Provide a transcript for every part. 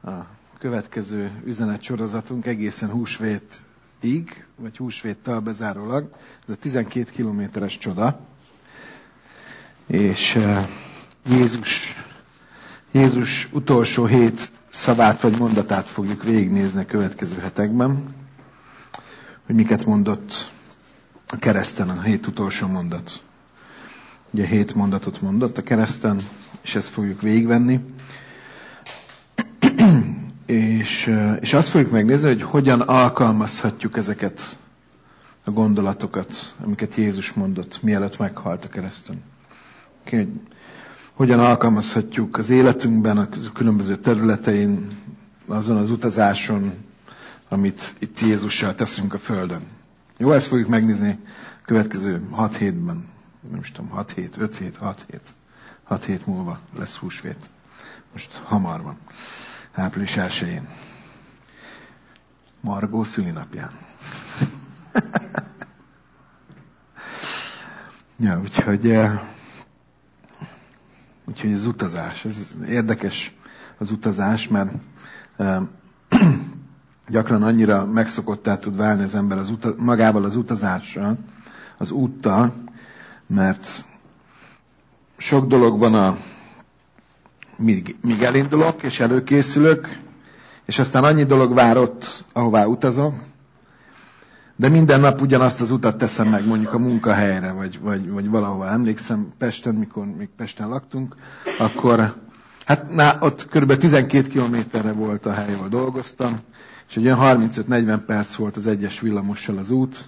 A következő üzenetsorozatunk egészen húsvétig, vagy húsvéttal bezárólag. Ez a 12 kilométeres csoda. És Jézus utolsó 7 szavát vagy mondatát fogjuk végignézni a következő hetekben. Hogy miket mondott a kereszten, a 7 utolsó mondat. Ugye 7 mondatot mondott a kereszten, és ezt fogjuk végigvenni. És azt fogjuk megnézni, hogy hogyan alkalmazhatjuk ezeket a gondolatokat, amiket Jézus mondott, mielőtt meghalt a kereszten. Hogyan alkalmazhatjuk az életünkben, a különböző területein, azon az utazáson, amit itt Jézussal teszünk a Földön. Jó, ezt fogjuk megnézni a következő 6 hétben. Nem is tudom, 6 hét, 5 hét, 6 hét. 6 hét múlva lesz húsvét. Most hamar van. Április 1-én. Margó szülinapján. Ja, úgyhogy az utazás. Ez érdekes az utazás, mert gyakran annyira megszokottá tud válni az ember magával az utazással, az úttal, mert sok dolog van míg elindulok, és előkészülök, és aztán annyi dolog vár ott, ahová utazok, de minden nap ugyanazt az utat teszem meg, mondjuk a munkahelyre, vagy valahova. Emlékszem Pesten, mikor még Pesten laktunk, akkor ott kb. 12 kilométerre volt a hely, ahol dolgoztam, és egy olyan 35-40 perc volt az egyes villamossal az út,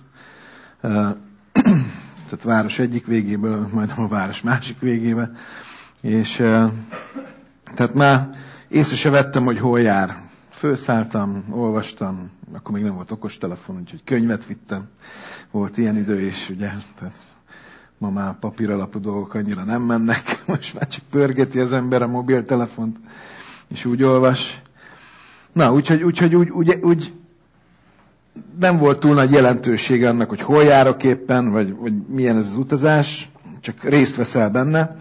tehát város egyik végéből, majd a város másik végébe, és tehát már észre se vettem, hogy hol jár. Fölszálltam, olvastam, akkor még nem volt okostelefon, úgyhogy könyvet vittem. Volt ilyen idő is, ugye, tehát ma már papíralapú dolgok annyira nem mennek, most már csak pörgeti az ember a mobiltelefont, és úgy olvas. Na, úgyhogy úgy nem volt túl nagy jelentősége annak, hogy hol járok éppen, vagy milyen ez az utazás, csak részt veszel benne,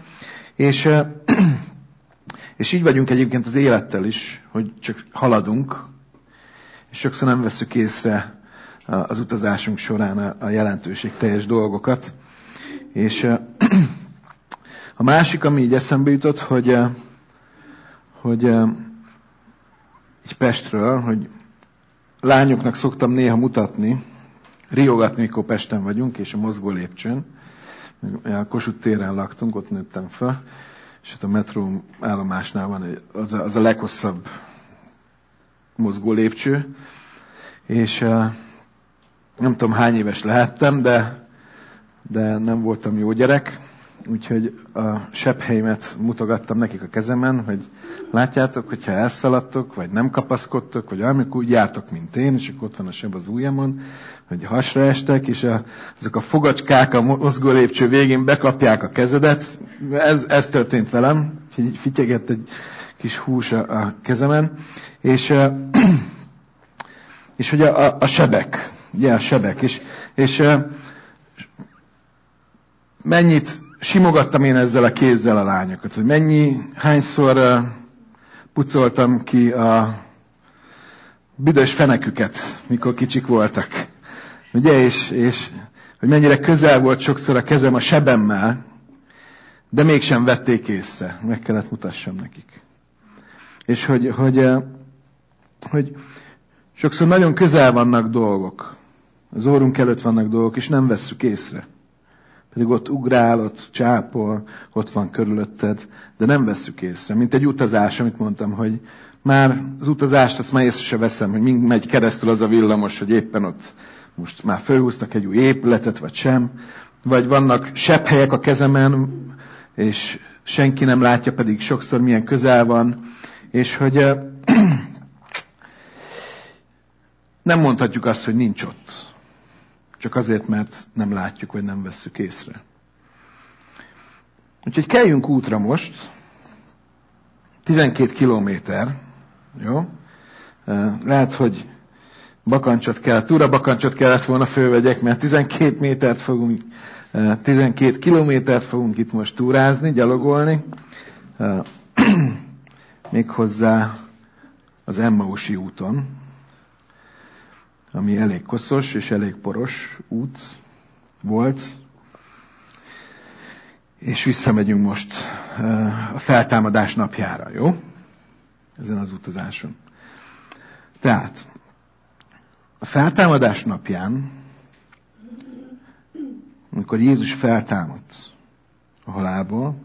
és így vagyunk egyébként az élettel is, hogy csak haladunk, és sokszor nem veszük észre az utazásunk során a jelentőségteljes dolgokat. És a másik, ami így eszembe jutott, hogy így Pestről, hogy lányoknak szoktam néha mutatni, riogatni, mikor Pesten vagyunk, és a mozgó lépcsőn. A Kossuth téren laktunk, ott nőttem fel, és ott a metró állomásnál van az a leghosszabb mozgó lépcső, és nem tudom hány éves lehettem, de nem voltam jó gyerek, úgyhogy a sebhelyemet mutogattam nekik a kezemen, hogy látjátok, hogyha elszaladtok, vagy nem kapaszkodtok, vagy amikor úgy jártok, mint én, és akkor ott van a seb az ujjamon, hogy hasra estek, és azok a fogacskák a mozgó lépcső végén bekapják a kezedet. Ez történt velem, így fityegett egy kis hús a kezemen, és hogy a sebek, ugye a sebek, és mennyit simogattam én ezzel a kézzel a lányokat, hogy hányszor pucoltam ki a büdös feneküket, mikor kicsik voltak. Ugye, és hogy mennyire közel volt sokszor a kezem a sebemmel, de mégsem vették észre. Meg kellett mutassam nekik. És hogy sokszor nagyon közel vannak dolgok. Az orrunk előtt vannak dolgok, és nem vesszük észre. Pedig ott ugrál, ott csápol, ott van körülötted, de nem vesszük észre. Mint egy utazás, amit mondtam, hogy már az utazást azt már észre se veszem, hogy mind megy keresztül az a villamos, hogy éppen ott most már fölhúztak egy új épületet, vagy sem. Vagy vannak sebhelyek a kezemen, és senki nem látja, pedig sokszor milyen közel van. És hogy nem mondhatjuk azt, hogy nincs ott. Csak azért, mert nem látjuk, vagy nem vesszük észre. Úgyhogy keljünk útra most. 12 kilométer. Jó? Lehet, hogy túrabakancsot kellett volna fölvegyek, mert 12 kilométert fogunk itt most túrázni, gyalogolni. Méghozzá az Emmausi úton, ami elég koszos és elég poros út volt, és visszamegyünk most a feltámadás napjára, jó? Ezen az utazáson. Tehát, a feltámadás napján, amikor Jézus feltámadt a halálból,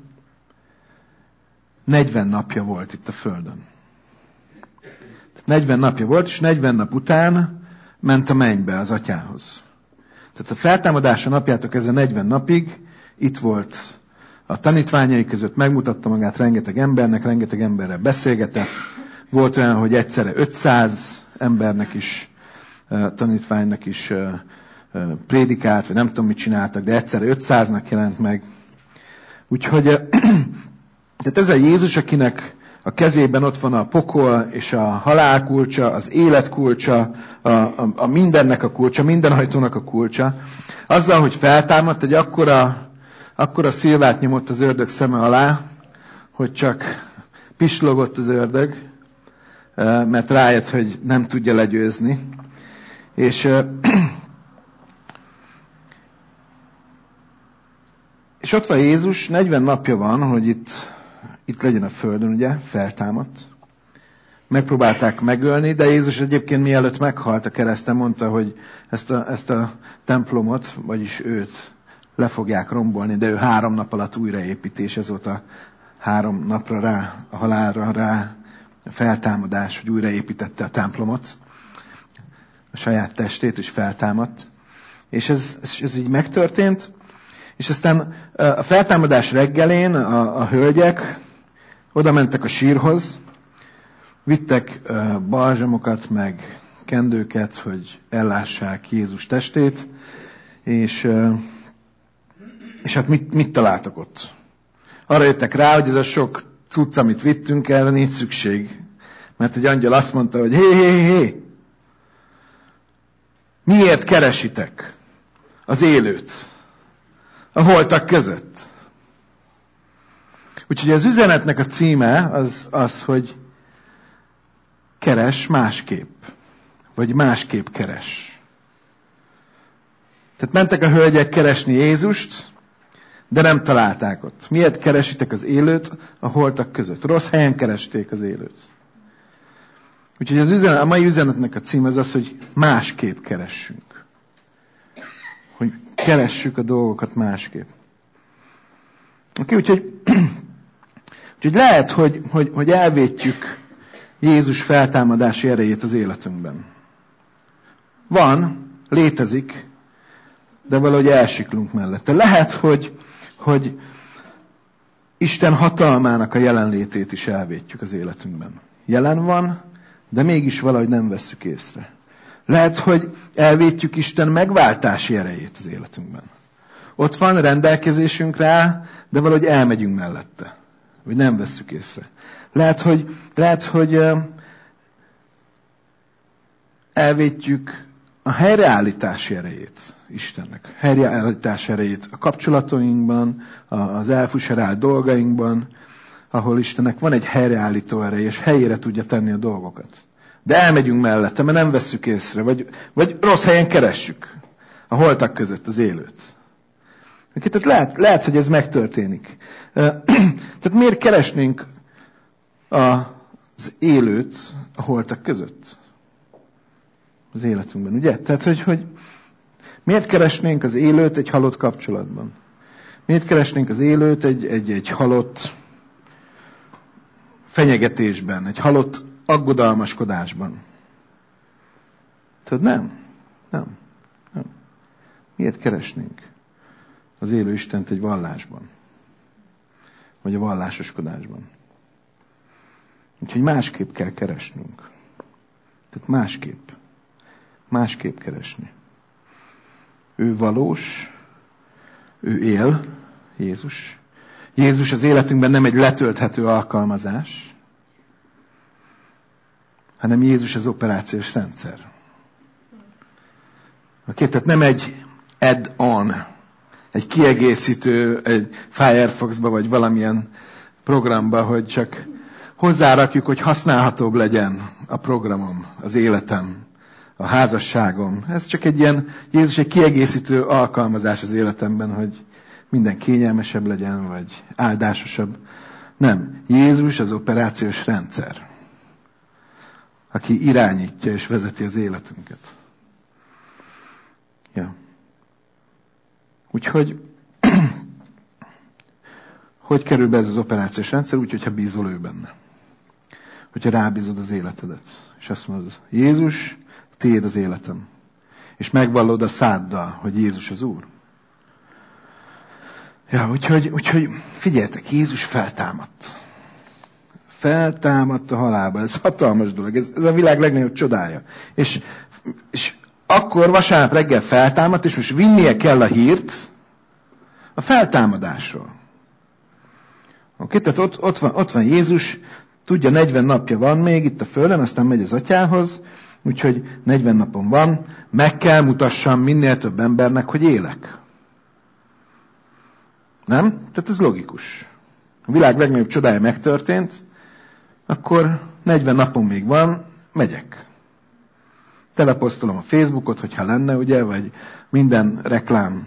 40 napja volt itt a földön. Tehát 40 napja volt, és 40 nap után ment a mennybe az atyához. Tehát a feltámadása napjától kezdve 40 napig itt volt a tanítványai között, megmutatta magát rengeteg embernek, rengeteg emberrel beszélgetett. Volt olyan, hogy egyszerre 500 embernek is, tanítványnak is prédikált, vagy nem tudom, mit csináltak, de egyszerre 500-nak jelent meg. Úgyhogy tehát ez a Jézus, akinek a kezében ott van a pokol és a halál kulcsa, az élet kulcsa, a mindennek a kulcsa, minden ajtónak a kulcsa. Azzal, hogy feltámadt, egy akkora szilvát nyomott az ördög szeme alá, hogy csak pislogott az ördög, mert rájött, hogy nem tudja legyőzni. És ott van Jézus, 40 napja van, hogy itt legyen a földön, ugye, feltámadt. Megpróbálták megölni, de Jézus egyébként mielőtt meghalt a kereszten, mondta, hogy ezt a templomot, vagyis őt le fogják rombolni, de ő 3 nap alatt újraépíti, és ez volt a 3 napra rá, a halálra rá a feltámadás, hogy újraépítette a templomot, a saját testét, és feltámadt. És ez így megtörtént, és aztán a feltámadás reggelén a hölgyek oda mentek a sírhoz, vittek balzsamokat, meg kendőket, hogy ellássák Jézus testét, és hát mit találtak ott? Arra jöttek rá, hogy ez a sok cucc, amit vittünk, erre nincs szükség. Mert egy angyal azt mondta, hogy hé, miért keresitek az élőt a holtak között? Úgyhogy az üzenetnek a címe az, hogy keres másképp. Vagy másképp keres. Tehát mentek a hölgyek keresni Jézust, de nem találták ott. Miért keresitek az élőt a holtak között? Rossz helyen keresték az élőt. Úgyhogy a mai üzenetnek a címe az, hogy másképp keressünk. Hogy keressük a dolgokat másképp. Oké, úgyhogy lehet, hogy elvétjük Jézus feltámadási erejét az életünkben. Van, létezik, de valahogy elsiklunk mellette. Lehet, hogy Isten hatalmának a jelenlétét is elvétjük az életünkben. Jelen van, de mégis valahogy nem vesszük észre. Lehet, hogy elvétjük Isten megváltási erejét az életünkben. Ott van rendelkezésünk rá, de valahogy elmegyünk mellette. Vagy nem vesszük észre. Lehet, hogy elvétjük a helyreállítási erejét Istennek. Helyreállítási erejét a kapcsolatainkban, az elfuserált dolgainkban, ahol Istennek van egy helyreállító ereje, és helyére tudja tenni a dolgokat. De elmegyünk mellette, mert nem vesszük észre, vagy rossz helyen keressük a holtak között az élőt. Tehát lehet, hogy ez megtörténik. Tehát miért keresnénk az élőt a holtak között? Az életünkben, ugye? Tehát, hogy miért keresnénk az élőt egy halott kapcsolatban? Miért keresnénk az élőt egy halott fenyegetésben, egy halott aggodalmaskodásban? Tudod, nem. Miért keresnénk az élő Istent egy vallásban? Vagy a vallásoskodásban? Úgyhogy másképp kell keresnünk. Tehát másképp keresni. Ő valós, ő él, Jézus. Jézus az életünkben nem egy letölthető alkalmazás, hanem Jézus az operációs rendszer. Tehát nem egy add-on, egy kiegészítő, egy Firefox-ba, vagy valamilyen programba, hogy hozzárakjuk, hogy használhatóbb legyen a programom, az életem, a házasságom. Ez csak egy ilyen, Jézus egy kiegészítő alkalmazás az életemben, hogy minden kényelmesebb legyen, vagy áldásosabb. Nem. Jézus az operációs rendszer, aki irányítja és vezeti az életünket. Ja. Úgyhogy, hogy kerül be ez az operációs rendszer? Úgy, hogyha bízol ő benne. Hogyha rábízod az életedet. És azt mondod, Jézus, tiéd az életem. És megvallod a száddal, hogy Jézus az Úr. Ja, úgyhogy figyeljetek, Jézus feltámadt. Feltámadt a halálba. Ez hatalmas dolog. Ez a világ legnagyobb csodája. És akkor vasárnap reggel feltámadt, és most vinnie kell a hírt a feltámadásról. Oké, tehát ott van Jézus, tudja, 40 napja van még itt a földön, aztán megy az atyához, úgyhogy 40 napon van, meg kell mutassam minél több embernek, hogy élek. Nem? Tehát ez logikus. A világ legnagyobb csodája megtörtént, akkor 40 napon még van, megyek. Teleposztolom a Facebookot, hogyha lenne, ugye, vagy minden reklám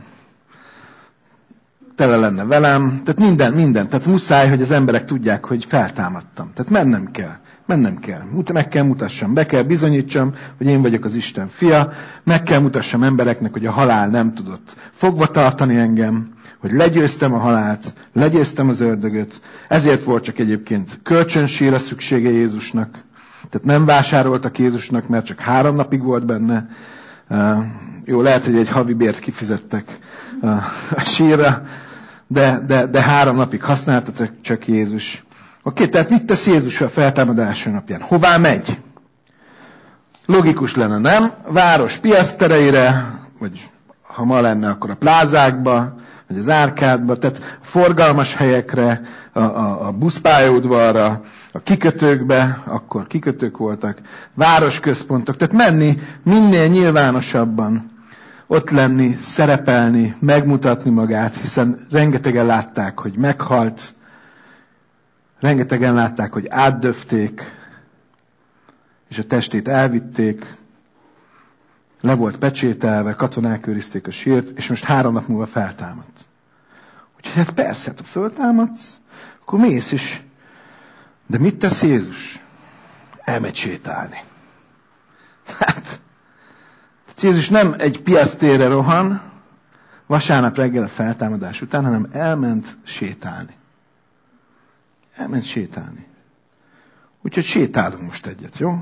tele lenne velem, tehát minden. Tehát muszáj, hogy az emberek tudják, hogy feltámadtam. Tehát mennem kell. Meg kell mutassam, be kell bizonyítsam, hogy én vagyok az Isten fia, meg kell mutassam embereknek, hogy a halál nem tudott fogva tartani engem, hogy legyőztem a halált, legyőztem az ördögöt, ezért volt csak egyébként kölcsönsírra szüksége Jézusnak. Tehát nem vásároltak Jézusnak, mert csak 3 napig volt benne. Jó, lehet, hogy egy havi bért kifizettek a sírra, de 3 napig használtatok csak Jézus. Oké, tehát mit tesz Jézus a feltámadása napján? Hová megy? Logikus lenne, nem? Város piasztereire, vagy ha ma lenne, akkor a plázákba, vagy az árkádba, tehát forgalmas helyekre, a buszpályaudvarra, a kikötőkbe, akkor kikötők voltak, városközpontok, tehát menni minél nyilvánosabban, ott lenni, szerepelni, megmutatni magát, hiszen rengetegen látták, hogy meghalt, rengetegen látták, hogy átdöfték, és a testét elvitték, le volt pecsételve, katonák őrizték a sírt, és most 3 nap múlva feltámadt. Úgyhogy hát persze, hát ha föltámadsz, akkor mész is. De mit tesz Jézus? Elmegy sétálni. Hát Jézus nem egy piasztérre rohan, vasárnap reggel a feltámadás után, hanem elment sétálni. Elment sétálni. Úgyhogy sétálunk most egyet, jó?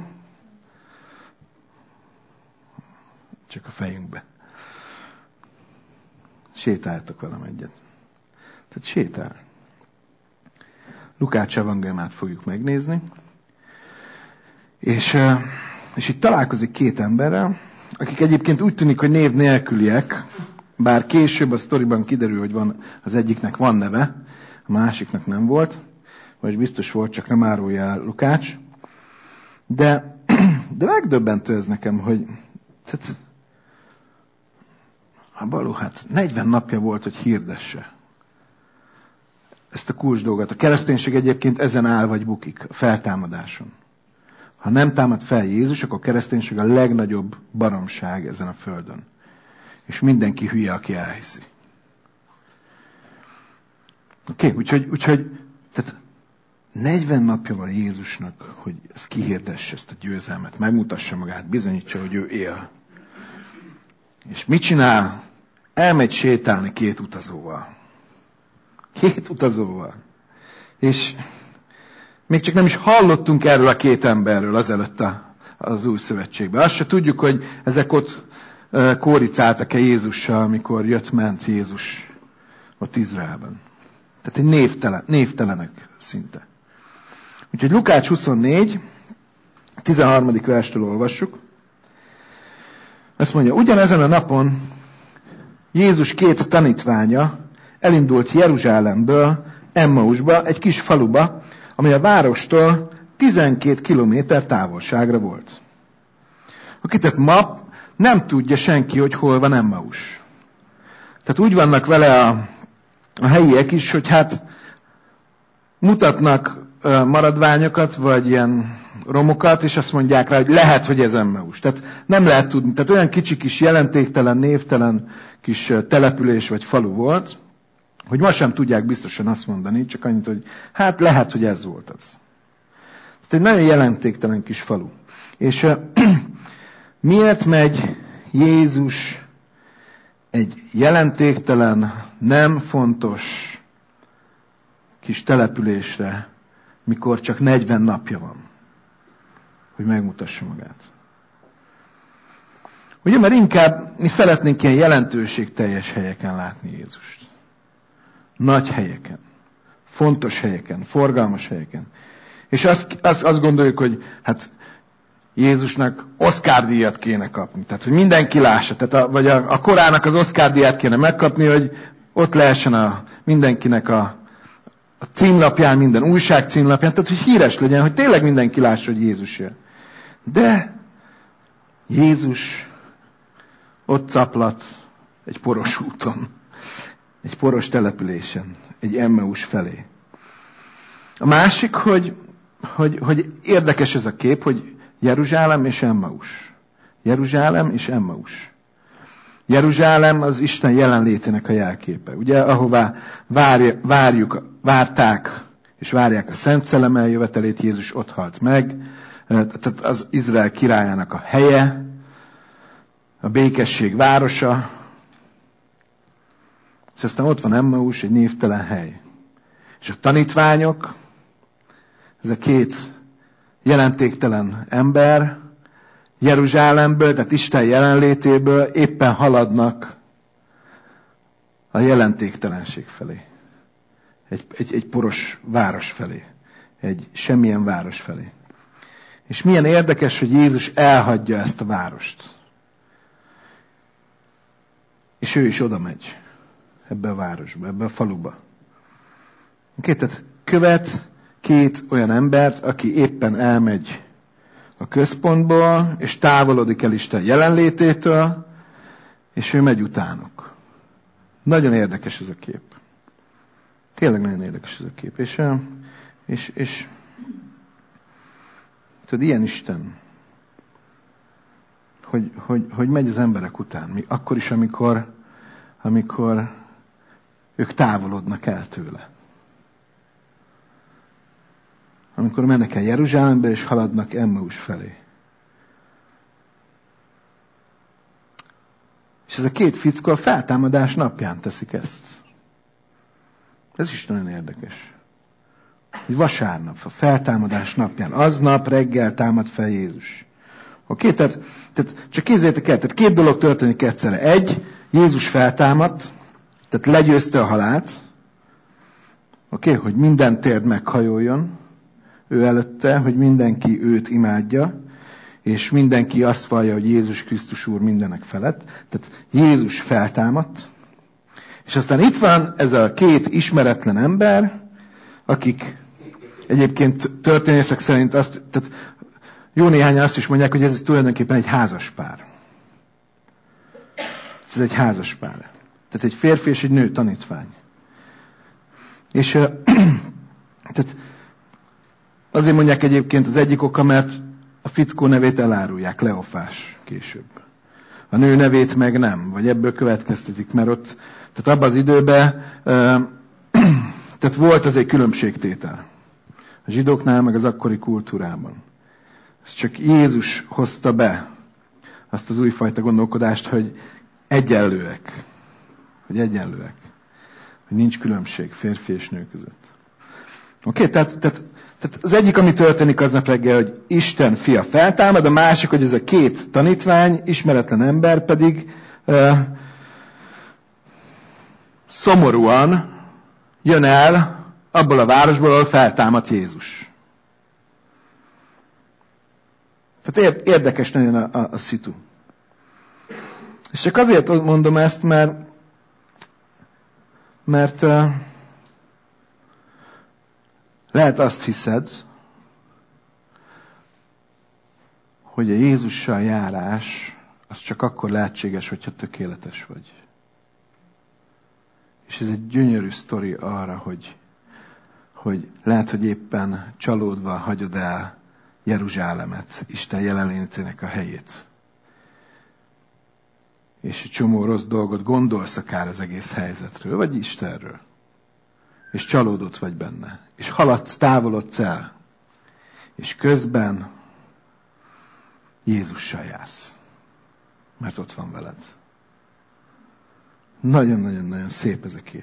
Csak a fejünkbe. Sétáljatok velem egyet. Tehát sétál. Lukács evangéliumát fogjuk megnézni. És itt találkozik 2 emberrel, akik egyébként úgy tűnik, hogy név nélküliek, bár később a sztoriban kiderül, hogy az egyiknek van neve, a másiknak nem volt, vagy biztos volt, csak nem árulja el Lukács. De megdöbbentő ez nekem, hogy tehát, Baló, hát 40 napja volt, hogy hirdesse ezt a kulcs dolgot. A kereszténység egyébként ezen áll vagy bukik, a feltámadáson. Ha nem támad fel Jézus, akkor a kereszténység a legnagyobb baromság ezen a földön. És mindenki hülye, aki elhiszi. Oké, úgyhogy tehát 40 napja van Jézusnak, hogy ezt kihirdesse, ezt a győzelmet, megmutassa magát, bizonyítsa, hogy ő él. És mit csinál? Elmegy sétálni 2 utazóval. 2 utazóval. És még csak nem is hallottunk erről a 2 emberről azelőtt az Új Szövetségben. Azt se tudjuk, hogy ezek ott kóricáltak-e Jézussal, amikor jött-ment Jézus ott Izraelben. Tehát egy névtelenek szinte. Úgyhogy Lukács 24, 13. verstől olvassuk. Azt mondja, ugyanezen a napon Jézus 2 tanítványa elindult Jeruzsálemből Emmausba, egy kis faluba, amely a várostól 12 kilométer távolságra volt. Tehát ma nem tudja senki, hogy hol van Emmaus. Tehát úgy vannak vele a helyiek is, hogy hát mutatnak maradványokat, vagy ilyen romokat, és azt mondják rá, hogy lehet, hogy ez Emmaus. Tehát nem lehet tudni. Tehát olyan kicsi kis jelentéktelen, névtelen kis település vagy falu volt, hogy ma sem tudják biztosan azt mondani, csak annyit, hogy hát lehet, hogy ez volt az. Tehát egy nagyon jelentéktelen kis falu. És miért megy Jézus egy jelentéktelen, nem fontos kis településre, mikor csak 40 napja van, hogy megmutassa magát? Ugye, mert inkább mi szeretnénk ilyen jelentőségteljes helyeken látni Jézust. Nagy helyeken, fontos helyeken, forgalmas helyeken. És azt gondoljuk, hogy hát Jézusnak Oscar-díjat kéne kapni. Tehát, hogy mindenki lássa. Tehát vagy a korának az Oscar-díját kéne megkapni, hogy ott lehessen mindenkinek a címlapján, minden újság címlapján. Tehát, hogy híres legyen, hogy tényleg mindenki lássa, hogy Jézus jön. De Jézus ott caplat egy poros úton, egy poros településen, egy Emmaus felé. A másik, hogy érdekes ez a kép, hogy Jeruzsálem és Emmaus. Jeruzsálem és Emmaus. Jeruzsálem az Isten jelenlétének a jelképe. Ugye, ahová várták és várják a Szent Szellem eljövetelét, Jézus ott halt meg. Tehát az Izrael királyának a helye, a békesség városa. És aztán ott van Emmaus, egy névtelen hely. És a tanítványok, ez a két jelentéktelen ember Jeruzsálemből, tehát Isten jelenlétéből éppen haladnak a jelentéktelenség felé. Egy poros város felé. Egy semmilyen város felé. És milyen érdekes, hogy Jézus elhagyja ezt a várost. És ő is oda megy ebbe a városba, ebbe a faluba. Tehát követ két olyan embert, aki éppen elmegy a központból, és távolodik el Isten jelenlététől, és ő megy utánuk. Nagyon érdekes ez a kép. Tényleg nagyon érdekes ez a kép. És tudod, ilyen Isten, hogy megy az emberek után. Akkor is, amikor ők távolodnak el tőle. Amikor mennek el Jeruzsálembe, és haladnak Emmaus felé. És ez a két fickó a feltámadás napján teszik ezt. Ez is nagyon érdekes. Hogy vasárnap, a feltámadás napján, aznap reggel támad fel Jézus. Oké, tehát csak képzeljétek el, tehát két dolog történik egyszerre. Egy, Jézus feltámadt, tehát legyőzte a halált. Oké, hogy minden térd meghajoljon ő előtte, hogy mindenki őt imádja, és mindenki azt vallja, hogy Jézus Krisztus Úr mindenek felett. Tehát Jézus feltámadt, és aztán itt van ez a két ismeretlen ember, akik egyébként történészek szerint tehát jó néhányan azt is mondják, hogy ez tulajdonképpen egy házaspár. Ez egy házaspár. Tehát egy férfi és egy nő tanítvány. És tehát azért mondják egyébként az egyik oka, mert a fickó nevét elárulják, Kleofás később. A nő nevét meg nem, vagy ebből következtetik, mert ott, tehát abban az időben, tehát volt azért különbségtétel. A zsidóknál, meg az akkori kultúrában. Ez csak Jézus hozta be azt az újfajta gondolkodást, hogy egyenlőek. Hogy nincs különbség férfi és nő között. Oké, tehát az egyik, ami történik aznap reggel, hogy Isten fia feltámad, a másik, hogy ez a két tanítvány, ismeretlen ember pedig szomorúan jön el abból a városból, ahol feltámadt Jézus. Tehát érdekes nagyon a szitu. És csak azért mondom ezt, mert lehet azt hiszed, hogy a Jézussal járás az csak akkor lehetséges, hogyha tökéletes vagy. És ez egy gyönyörű sztori arra, hogy lehet, hogy éppen csalódva hagyod el Jeruzsálemet, Isten jelenlétének a helyét. És egy csomó rossz dolgot gondolsz akár az egész helyzetről, vagy Istenről. És csalódott vagy benne. És haladsz, távolodsz el. És közben Jézussal jársz. Mert ott van veled. Nagyon-nagyon-nagyon szép ez a kép.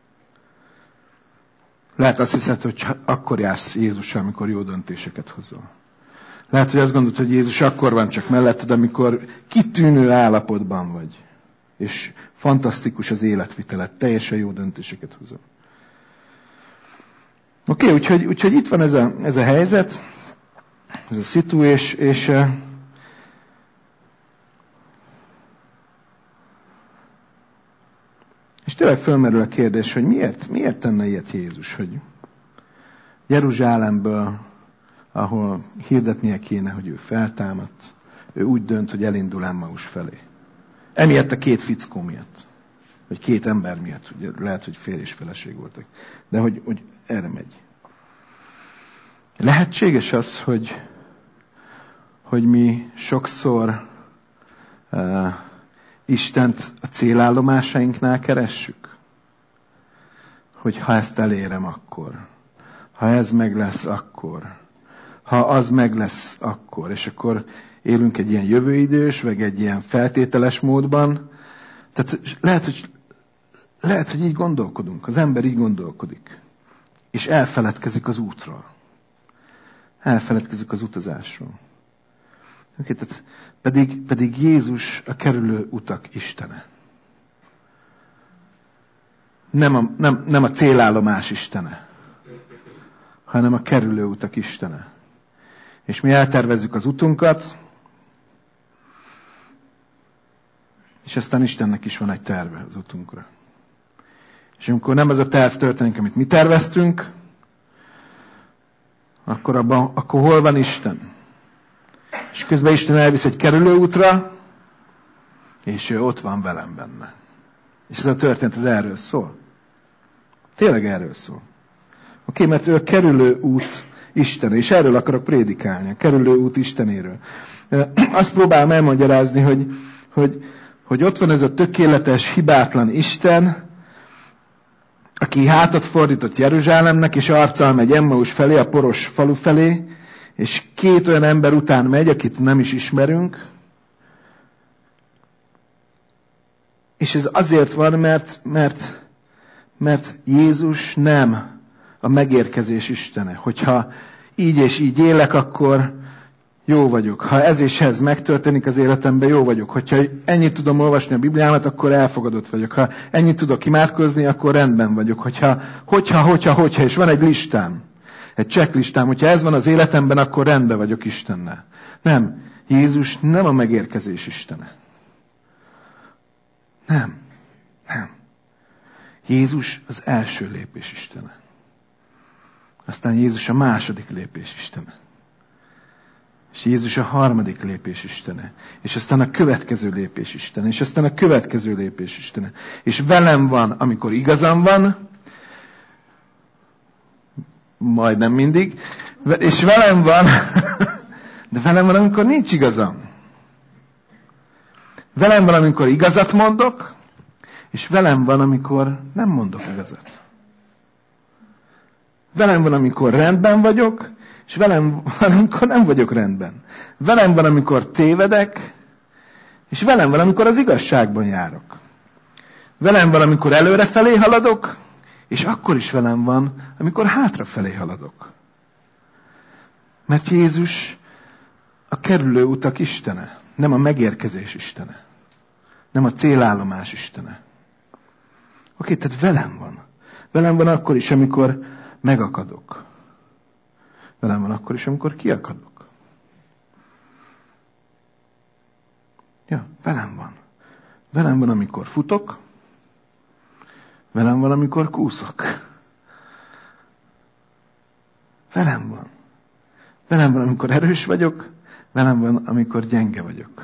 Lehet azt hiszed, hogy akkor jársz Jézussal, amikor jó döntéseket hozol. Lehet, hogy azt gondolod, hogy Jézus akkor van csak melletted, amikor kitűnő állapotban vagy. És fantasztikus az életviteled, teljesen jó döntéseket hozol. Oké, úgyhogy itt van ez a helyzet, ez a szitu, és tényleg fölmerül a kérdés, hogy miért tenne ilyet Jézus, hogy Jeruzsálemből, ahol hirdetnie kéne, hogy ő feltámadt, ő úgy dönt, hogy elindul Emmaus felé. Emiatt a 2 fickó miatt. Vagy 2 ember miatt. Ugye lehet, hogy férj és feleség voltak. De hogy erre megy. Lehetséges az, hogy mi sokszor Istent a célállomásainknál keressük? Hogy ha ezt elérem, akkor. Ha ez meg lesz, akkor. Ha az meg lesz, akkor. És akkor élünk egy ilyen jövőidős, vagy egy ilyen feltételes módban. Tehát lehet, hogy így gondolkodunk. Az ember így gondolkodik. És elfeledkezik az útról. Elfeledkezik az utazásról. Okay, tehát pedig Jézus a kerülő utak Istene. Nem a célállomás Istene, hanem a kerülő utak Istene. És mi eltervezzük az utunkat, és aztán Istennek is van egy terve az utunkra. És amikor nem az a terv történik, amit mi terveztünk, akkor hol van Isten? És közben Isten elvisz egy kerülőútra, és ő ott van velem benne. És ez a történet, ez erről szól. Tényleg erről szól. Oké, mert ő a kerülőút Istene, és erről akarok prédikálni, a kerülőút Istenéről. Azt próbálom elmagyarázni, hogy ott van ez a tökéletes, hibátlan Isten, aki hátat fordított Jeruzsálemnek, és arccal megy Emmaus felé, a poros falu felé, és 2 olyan ember után megy, akit nem is ismerünk. És ez azért van, mert Jézus nem a megérkezés Istene. Hogyha így és így élek, akkor jó vagyok. Ha ez és ez megtörténik az életemben, jó vagyok. Hogyha ennyit tudom olvasni a Bibliámat, akkor elfogadott vagyok. Ha ennyit tudok imádkozni, akkor rendben vagyok. Hogyha, és van egy listám. Egy checklistám, hogyha ez van az életemben, akkor rendben vagyok Istennel. Nem. Jézus nem a megérkezés Istene. Nem. Jézus az első lépés Istene. Aztán Jézus a második lépés Istene. És Jézus a harmadik lépés Istene. És aztán a következő lépés Istene. És aztán a következő lépés Istene. És velem van, amikor igazam van, majdnem mindig, és velem van, de velem van, amikor nincs igazam. Velem van, amikor igazat mondok, és velem van, amikor nem mondok igazat. Velem van, amikor rendben vagyok, és velem van, amikor nem vagyok rendben. Velem van, amikor tévedek, és velem van, amikor az igazságban járok. Velem van, amikor előrefelé haladok, és akkor is velem van, amikor hátrafelé haladok. Mert Jézus a kerülő utak Istene, nem a megérkezés Istene. Nem a célállomás Istene. Oké, tehát velem van. Velem van akkor is, amikor megakadok. Velem van akkor is, amikor kiakadok. Ja, velem van. Velem van, amikor futok. Velem van, amikor kúszok. Velem van. Velem van, amikor erős vagyok. Velem van, amikor gyenge vagyok.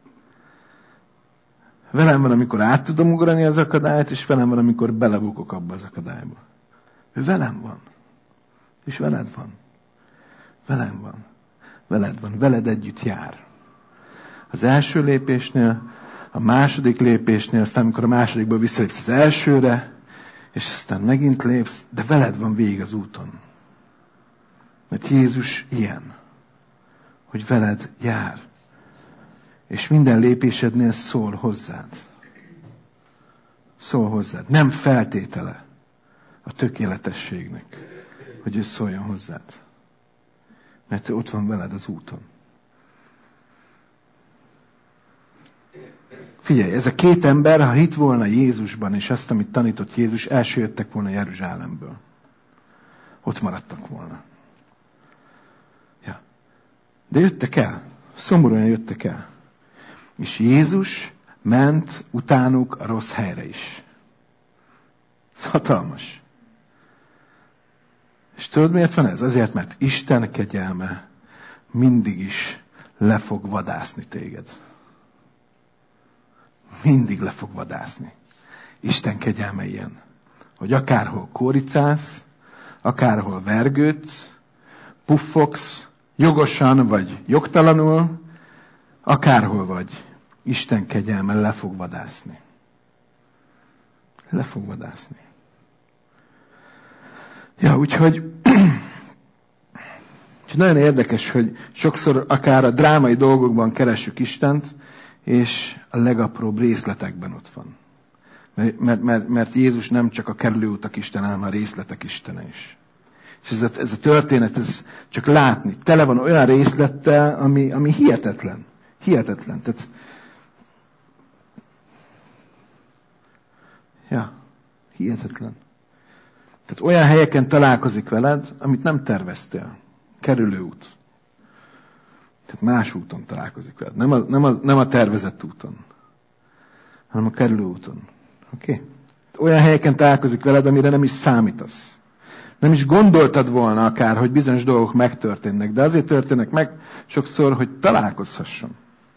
Velem van, amikor át tudom ugrani az akadályt, és velem van, amikor belebukok abba az akadályba. Ő velem van. És veled van. Velem van. Veled van. Veled együtt jár. Az első lépésnél, a második lépésnél, aztán amikor a másodikból visszalépsz az elsőre, és aztán megint lépsz, de veled van végig az úton. Mert Jézus ilyen, hogy veled jár. És minden lépésednél szól hozzád. Szól hozzád. Nem feltétele a tökéletességnek, hogy ő szóljon hozzád. Mert ő ott van veled az úton. Figyelj, ez a két ember, ha hitt volna Jézusban, és azt, amit tanított Jézus, első jöttek volna Jeruzsálemből. Ott maradtak volna. Ja. De jöttek el. Szomorúan jöttek el. És Jézus ment utánuk a rossz helyre is. Ez hatalmas. És tudod, miért van ez? Azért, mert Isten kegyelme mindig is le fog vadászni téged. Mindig le fog vadászni. Isten kegyelme ilyen. Hogy akárhol kóricálsz, akárhol vergődsz, puffogsz, jogosan vagy jogtalanul, akárhol vagy, Isten kegyelme le fog vadászni. Le fog vadászni. Ja, úgyhogy nagyon érdekes, hogy sokszor akár a drámai dolgokban keressük Istent, és a legapróbb részletekben ott van. Mert Jézus nem csak a kerülőutak Istene, hanem a részletek Istene is. És ez a történet, ez csak látni. Tele van olyan részlettel, ami hihetetlen. Hihetetlen. Tehát, hihetetlen. Tehát olyan helyeken találkozik veled, amit nem terveztél. Kerülőút. Tehát más úton találkozik veled. Nem a tervezett úton, hanem a kerülőúton. Oké? Olyan helyeken találkozik veled, amire nem is számítasz. Nem is gondoltad volna akár, hogy bizonyos dolgok megtörténnek, de azért történnek meg sokszor, hogy találkozhasson.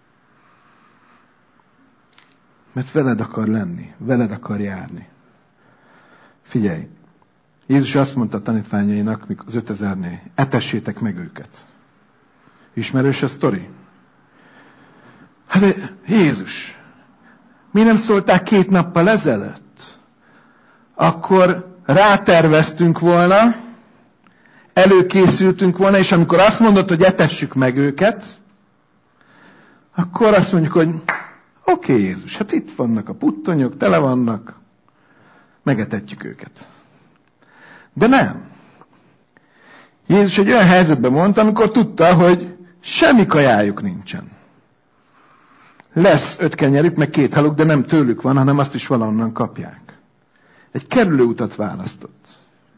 Mert veled akar lenni, veled akar járni. Figyelj! Jézus azt mondta a tanítványainak, az 5000-nél, etessétek meg őket. Ismerős a sztori? Hát de Jézus, mi nem szólták 2 nappal ezelőtt? Akkor ráterveztünk volna, előkészültünk volna, és amikor azt mondod, hogy etessük meg őket, akkor azt mondjuk, hogy oké, Jézus, hát itt vannak a puttonyok, tele vannak, megetetjük őket. De nem. Jézus egy olyan helyzetben mondta, amikor tudta, hogy semmi kajájuk nincsen. Lesz 5 kenyerük, meg 2 haluk, de nem tőlük van, hanem azt is valahonnan kapják. Egy kerülőutat választott.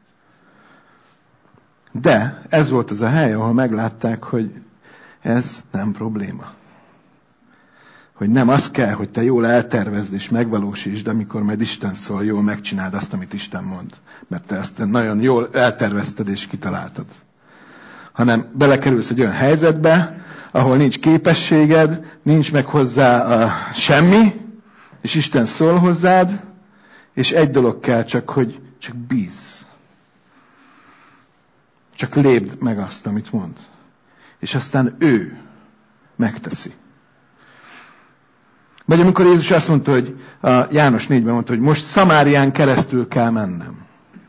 De ez volt az a hely, ahol meglátták, hogy ez nem probléma. Hogy nem az kell, hogy te jól eltervezd és megvalósítsd, amikor majd Isten szól, jól megcsináld azt, amit Isten mond. Mert te ezt nagyon jól eltervezted és kitaláltad. Hanem belekerülsz egy olyan helyzetbe, ahol nincs képességed, nincs meg hozzá semmi, és Isten szól hozzád, és egy dolog kell csak, hogy csak bízz. Csak lépd meg azt, amit mond. És aztán ő megteszi. Vagy amikor Jézus azt mondta, hogy a János 4-ben mondta, hogy most Szamárián keresztül kell mennem.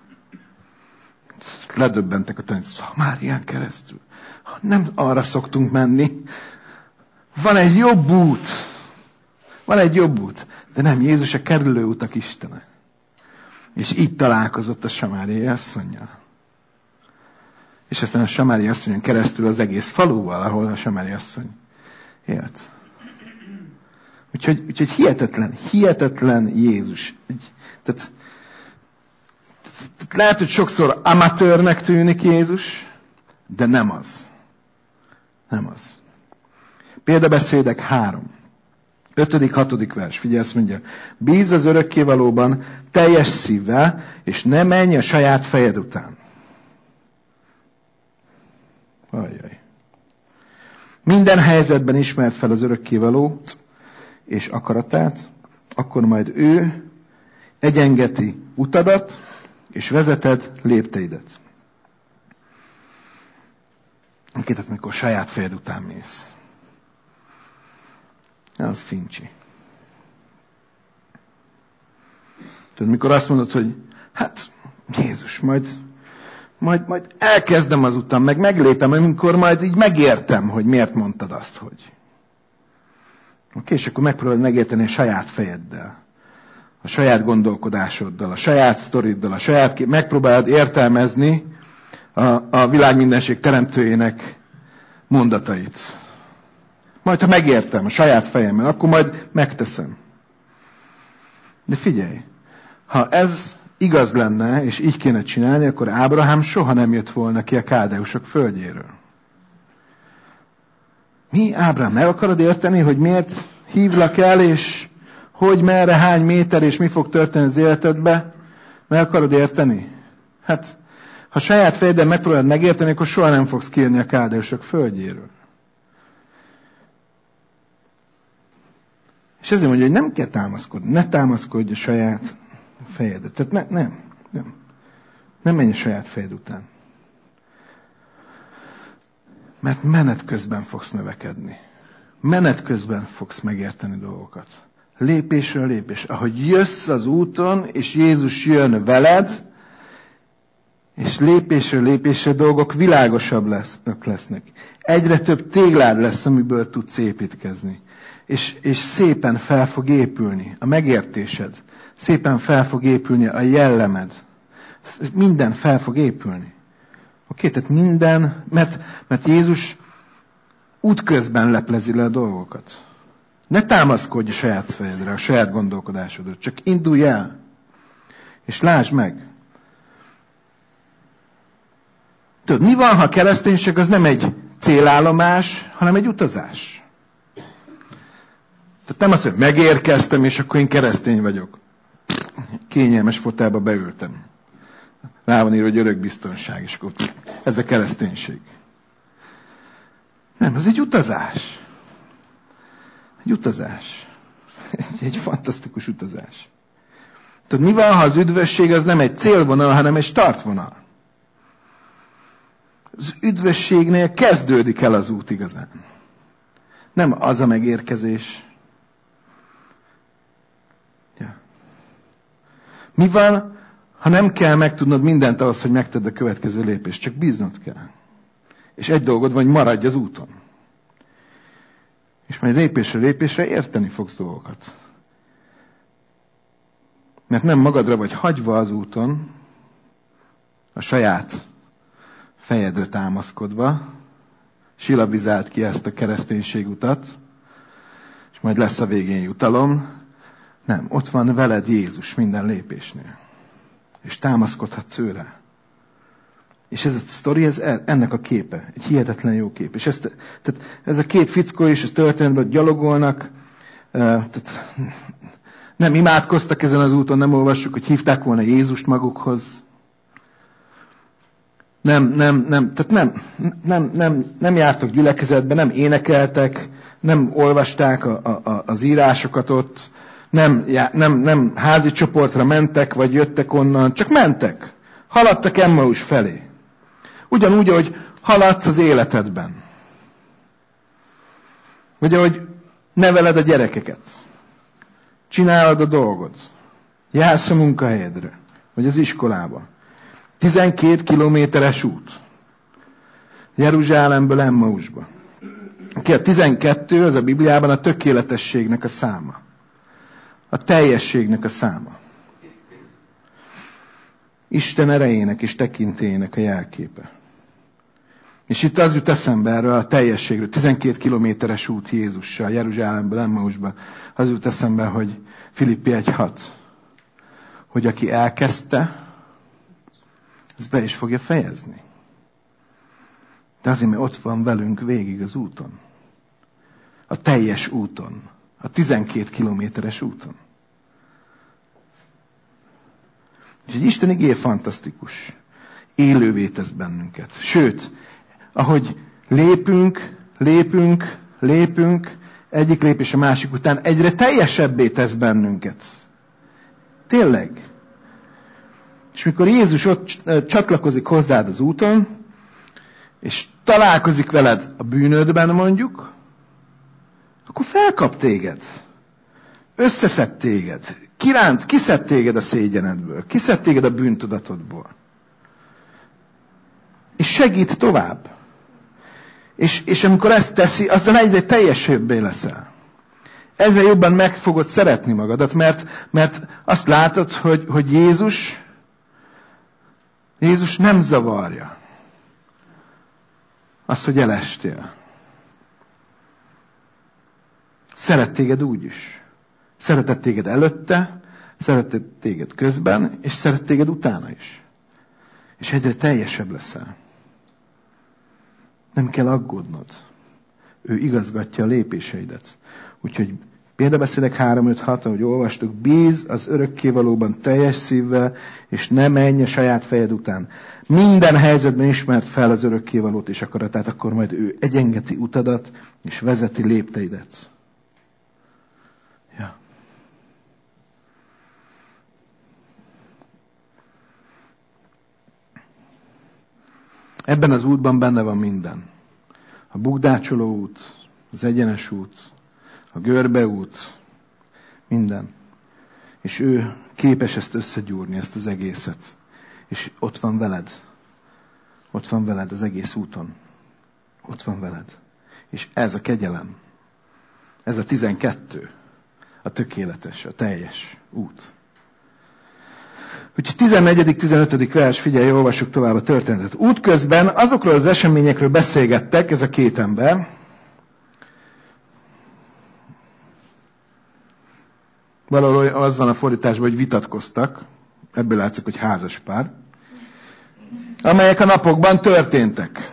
Ledöbbentek a tanítványok, Szamárián keresztül. Nem arra szoktunk menni. Van egy jobb út. Van egy jobb út. De nem, Jézus a kerülőutak Istene. És így találkozott a samáriai asszonnyal. És aztán a samáriai asszonyon keresztül az egész faluval, ahol a samáriai asszony élt. Úgyhogy hihetetlen Jézus. Tehát lehet, hogy sokszor amatőrnek tűnik Jézus, de nem az. Nem az. Példabeszédek 3. 5.-6. vers. Figyelj, azt mondja. Bízz az örökkévalóban teljes szívvel, és ne menj a saját fejed után. Ajjaj. Minden helyzetben ismert fel az örökkévalót és akaratát, akkor majd ő egyengeti utadat, és vezeted lépteidet. Tehát mikor saját fejed után mész. Az fincsi. Tudod, mikor azt mondod, hogy hát Jézus, majd elkezdem az utam, meg meglépem, amikor majd így megértem, hogy miért mondtad azt, hogy. Oké, és akkor megpróbálod megérteni a saját fejeddel, a saját gondolkodásoddal, a saját sztoriddal, megpróbálod értelmezni a világ mindenség teremtőjének mondatait. Majd, ha megértem a saját fejemmel, akkor majd megteszem. De figyelj, ha ez igaz lenne, és így kéne csinálni, akkor Ábrahám soha nem jött volna ki a káldeusok földjéről. Mi, Ábrahám, meg akarod érteni, hogy miért hívlak el, és hogy, merre, hány méter, és mi fog történni az életedbe? Meg akarod érteni? Hát, ha saját fejeddel megpróbálod megérteni, akkor soha nem fogsz kijönni a káldeusok földjéről. És ezért mondja, hogy nem kell támaszkodni. Ne támaszkodj a saját fejedre. Tehát nem menj a saját fejed után. Mert menet közben fogsz növekedni. Menet közben fogsz megérteni dolgokat. Lépésről lépésre. Ahogy jössz az úton, és Jézus jön veled, és lépésről lépésre dolgok világosabb lesznek. Egyre több téglád lesz, amiből tudsz építkezni. És szépen fel fog épülni a megértésed. Szépen fel fog épülni a jellemed. Minden fel fog épülni. Oké, tehát minden, mert Jézus útközben leplezi le a dolgokat. Ne támaszkodj a saját fejedre, a saját gondolkodásodra. Csak indulj el. És lásd meg. Tudod, mi van, ha a kereszténység az nem egy célállomás, hanem egy utazás? Tehát nem azt, hogy megérkeztem, és akkor én keresztény vagyok. Kényelmes fotelba beültem. Rá van írva, hogy örök biztonság, és akkor ez a kereszténység. Nem, ez egy utazás. Egy utazás. Egy fantasztikus utazás. Tudod, mi van, ha az üdvösség az nem egy célvonal, hanem egy startvonal? Az üdvösségnél kezdődik el az út igazán. Nem az a megérkezés. Ja. Mi van, ha nem kell megtudnod mindent ahhoz, hogy megtedd a következő lépést, csak bíznod kell. És egy dolgod van, hogy maradj az úton. És majd lépésről lépésre érteni fogsz dolgokat. Mert nem magadra vagy hagyva az úton, a saját fejedre támaszkodva, silabizált ki ezt a kereszténység utat, és majd lesz a végén jutalom. Nem, ott van veled Jézus minden lépésnél. És támaszkodhatsz őre. És ez a sztori, ez ennek a képe. Egy hihetetlen jó kép. És tehát ez a két fickó is, ez történetben gyalogolnak, tehát nem imádkoztak ezen az úton, nem olvassuk, hogy hívták volna Jézust magukhoz. Nem jártak gyülekezetbe, nem énekeltek, nem olvasták az írásokat ott, nem házi csoportra mentek, vagy jöttek onnan, csak mentek. Haladtak Emmaus felé. Ugyanúgy, ahogy haladsz az életedben. Vagy ahogy neveled a gyerekeket. Csinálod a dolgod. Jársz a munkahelyedre. Vagy az iskolába. 12 kilométeres út. Jeruzsálemből Emmausba. A 12 az a Bibliában a tökéletességnek a száma. A teljességnek a száma. Isten erejének és tekintélyének a jelképe. És itt az jut eszembe erről a teljességről. 12 kilométeres út Jézussal, Jeruzsálemből Emmausba. Az jut eszembe, hogy Filippi 1:6. Hogy aki elkezdte, az be is fogja fejezni. De azért, mert ott van velünk végig az úton. A teljes úton. A 12 kilométeres úton. Úgyhogy Isten igéje fantasztikus. Élővé tesz bennünket. Sőt, ahogy lépünk, egyik lépés a másik után, egyre teljesebbé tesz bennünket. Tényleg. És mikor Jézus ott csatlakozik hozzád az úton, és találkozik veled a bűnödben mondjuk, akkor felkap téged. Összeszed téged. Kiszed téged a szégyenedből. Kiszed téged a bűntudatodból. És segít tovább. És amikor ezt teszi, azzal egyre teljesebbé leszel. Ezzel jobban meg fogod szeretni magadat, mert azt látod, hogy Jézus nem zavarja azt, hogy elestél. Szeret téged úgy is. Szeretett téged előtte, szeretett téged közben, és szeret téged utána is. És egyre teljesebb leszel. Nem kell aggódnod. Ő igazgatja a lépéseidet. Úgyhogy Példabeszédek 3-5-6, ahogy olvastuk, bíz az örökkévalóban teljes szívvel, és ne menj a saját fejed után. Minden helyzetben ismert fel az örökkévalót és akaratát, akkor majd ő egyengeti utadat, és vezeti lépteidet. Ja. Ebben az útban benne van minden. A bukdácsoló út, az egyenes út, a görbeút, minden. És ő képes ezt összegyúrni, ezt az egészet. És ott van veled. Ott van veled az egész úton. Ott van veled. És ez a kegyelem. Ez a 12. A tökéletes, a teljes út. Úgyhogy 14.-15. vers, figyelj, olvassuk tovább a történetet. Útközben azokról az eseményekről beszélgettek, ez a két ember. Valahol az van a fordításban, hogy vitatkoztak. Ebből látszik, hogy házas pár. Amelyek a napokban történtek.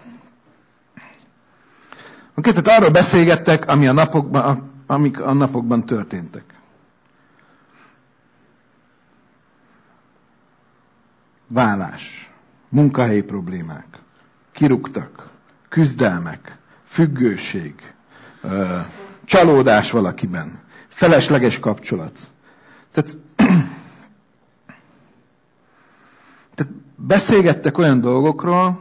Oké, tehát arról beszélgettek, amik a napokban történtek. Válás, munkahelyi problémák, kirúgtak, küzdelmek, függőség, csalódás valakiben, felesleges kapcsolat. Tehát beszélgettek olyan dolgokról,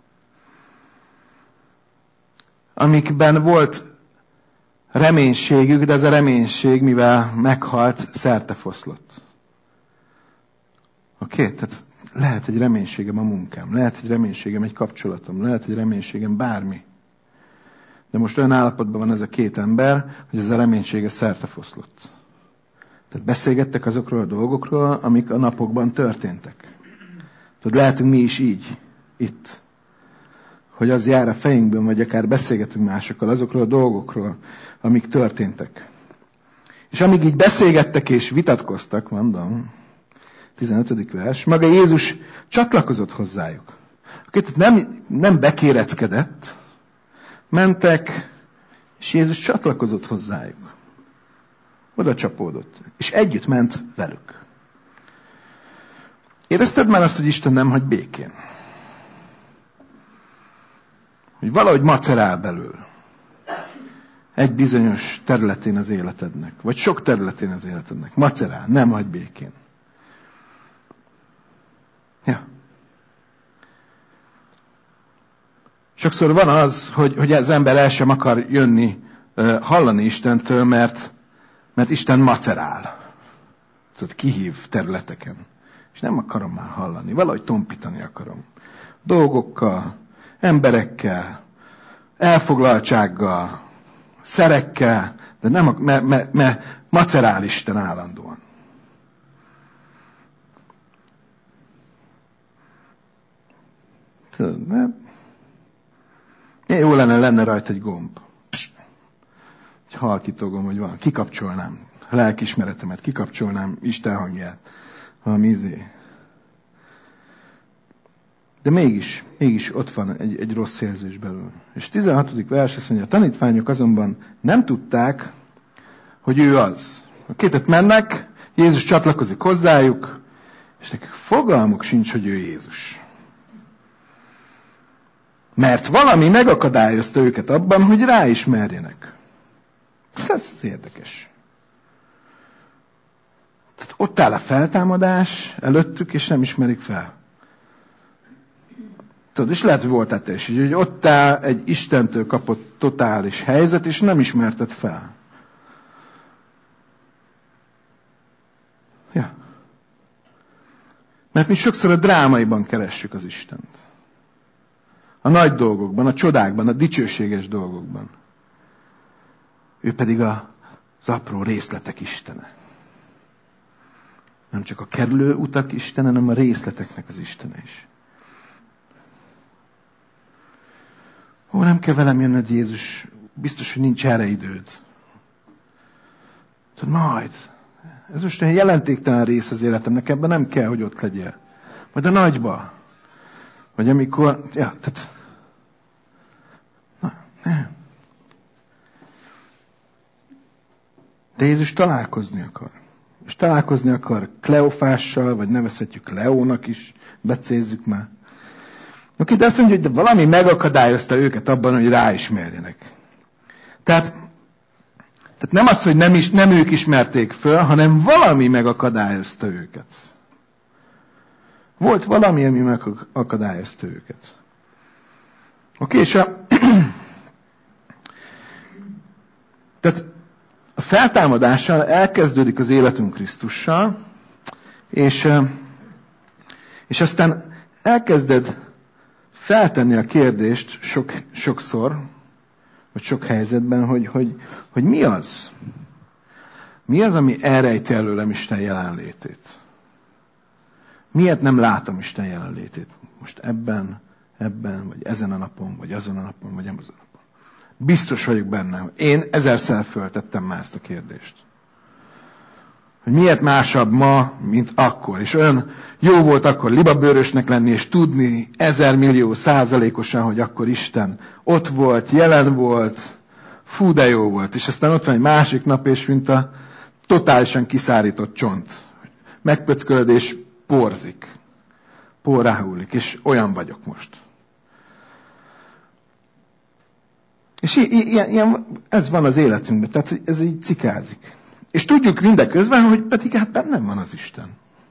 amikben volt reménységük, de ez a reménység, mivel meghalt, szertefoszlott. Oké? Tehát lehet egy reménységem a munkám, lehet egy reménységem egy kapcsolatom, lehet egy reménységem bármi. De most olyan állapotban van ez a két ember, hogy ez a reménysége szertefoszlott. Tehát beszélgettek azokról a dolgokról, amik a napokban történtek. Tehát lehetünk mi is így, itt. Hogy az jár a fejünkben, vagy akár beszélgetünk másokkal azokról a dolgokról, amik történtek. És amíg így beszélgettek és vitatkoztak, mondom, 15. vers, maga Jézus csatlakozott hozzájuk. Tehát nem bekéreckedett, mentek, és Jézus csatlakozott hozzájuk. Oda csapódott, és együtt ment velük. Érezted már azt, hogy Isten nem hagy békén? Hogy valahogy macerál belül. Egy bizonyos területén az életednek, vagy sok területén az életednek. Macerál, nem hagy békén. Ja. Sokszor van az, hogy az ember el sem akar jönni, hallani Istentől, mert Isten macerál. Tudod, kihív területeken. És nem akarom már hallani. Valahogy tompítani akarom. Dolgokkal, emberekkel, elfoglaltsággal, szerekkel, de nem, mert macerál Isten állandóan. Tudod, nem? Jó lenne rajta egy gomb. Egy halkítogom, hogy van. Kikapcsolnám a lelkiismeretemet, kikapcsolnám Isten hangját. Valami izé. De mégis ott van egy rossz érzés belül. És 16. vers azt mondja, a tanítványok azonban nem tudták, hogy ő az. A kétet mennek, Jézus csatlakozik hozzájuk, és nekik fogalmuk sincs, hogy ő Jézus. Mert valami megakadályozta őket abban, hogy ráismerjenek. Ez érdekes. Tehát ott áll a feltámadás előttük, és nem ismerik fel. Tudod, és lehet, hogy voltál te is, hogy ott áll egy Istentől kapott totális helyzet, és nem ismerted fel. Ja. Mert mi sokszor a drámaiban keressük az Istent. A nagy dolgokban, a csodákban, a dicsőséges dolgokban. Ő pedig az apró részletek istene. Nem csak a kerülő utak istene, hanem a részleteknek az istene is. Ó, nem kell velem jönnöd, Jézus, biztos, hogy nincs erre időd. Tudod, majd. Ez most egy jelentéktelen rész az életemnek, ebben nem kell, hogy ott legyél. Majd a nagyba. Vagy amikor, tehát... Nem. De Jézus találkozni akar. És találkozni akar Kleofással, vagy nevezhetjük Leónak is, becézzük már. Oké, de azt mondja, hogy de valami megakadályozta őket abban, hogy ráismerjenek. Tehát nem az, hogy nem ők ismerték föl, hanem valami megakadályozta őket. Volt valami, ami megakadályozta őket. Oké, és tehát a feltámadással elkezdődik az életünk Krisztussal, és aztán elkezded feltenni a kérdést sokszor, vagy sok helyzetben, hogy mi az? Mi az, ami elrejti előlem Isten jelenlétét? Miért nem látom Isten jelenlétét? Most ebben, vagy ezen a napon, vagy azon a napon, vagy azon a napon. Biztos vagyok benne. Én 1000-szer föltettem már ezt a kérdést. Hogy miért másabb ma, mint akkor. És olyan jó volt akkor libabőrösnek lenni, és tudni 1000 millió %-osan, hogy akkor Isten ott volt, jelen volt, fú de jó volt. És aztán ott van egy másik nap, és mint a totálisan kiszárított csont. Megpöckölöd, és porzik. Por ráhullik, és olyan vagyok most. És ez van az életünkben, tehát ez így cikázik. És tudjuk mindeközben, hogy pedig hát bennem van az Isten.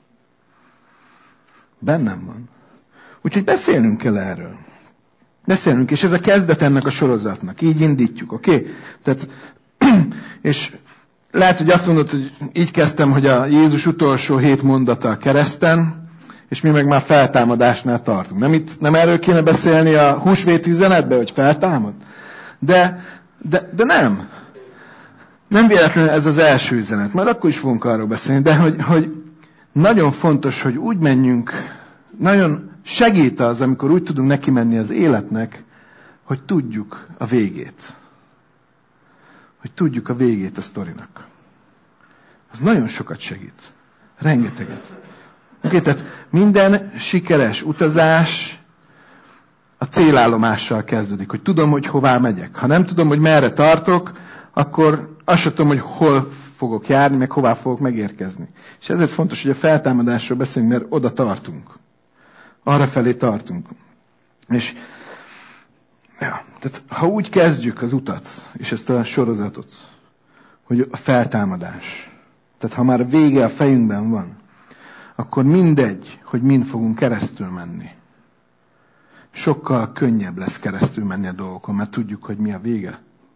Bennem van. Úgyhogy beszélnünk kell erről. Beszélnünk, és ez a kezdet ennek a sorozatnak. Így indítjuk, oké? Tehát, és lehet, hogy azt mondod, hogy így kezdtem, hogy a Jézus utolsó 7 mondata a kereszten, és mi meg már feltámadásnál tartunk. Nem erről kéne beszélni a húsvéti üzenetben, hogy feltámad? De nem. Nem véletlenül ez az első üzenet. Majd akkor is fogunk arról beszélni. De hogy nagyon fontos, hogy úgy menjünk, nagyon segít az, amikor úgy tudunk neki menni az életnek, hogy tudjuk a végét. Hogy tudjuk a végét a sztorinak. Az nagyon sokat segít. Rengeteget. Oké, tehát minden sikeres utazás a célállomással kezdődik, hogy tudom, hogy hová megyek. Ha nem tudom, hogy merre tartok, akkor azt sem tudom, hogy hol fogok járni, meg hová fogok megérkezni. És ezért fontos, hogy a feltámadásról beszélünk, mert oda tartunk. Arra felé tartunk. És tehát ha úgy kezdjük az utat, és ezt a sorozatot, hogy a feltámadás, tehát ha már a vége a fejünkben van, akkor mindegy, hogy mind fogunk keresztül menni. Sokkal könnyebb lesz keresztül menni a dolgokon, mert tudjuk, hogy mi a vége.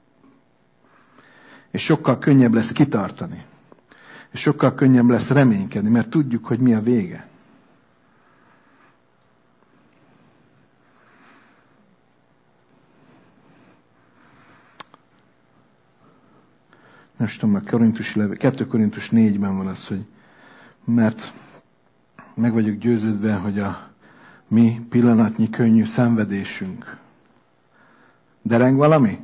És sokkal könnyebb lesz kitartani. És sokkal könnyebb lesz reménykedni, mert tudjuk, hogy mi a vége. Most tudom, a 2 Korintus 4-ben van az, hogy mert meg vagyok győződve, hogy a mi pillanatnyi könnyű szenvedésünk. Dereng valami?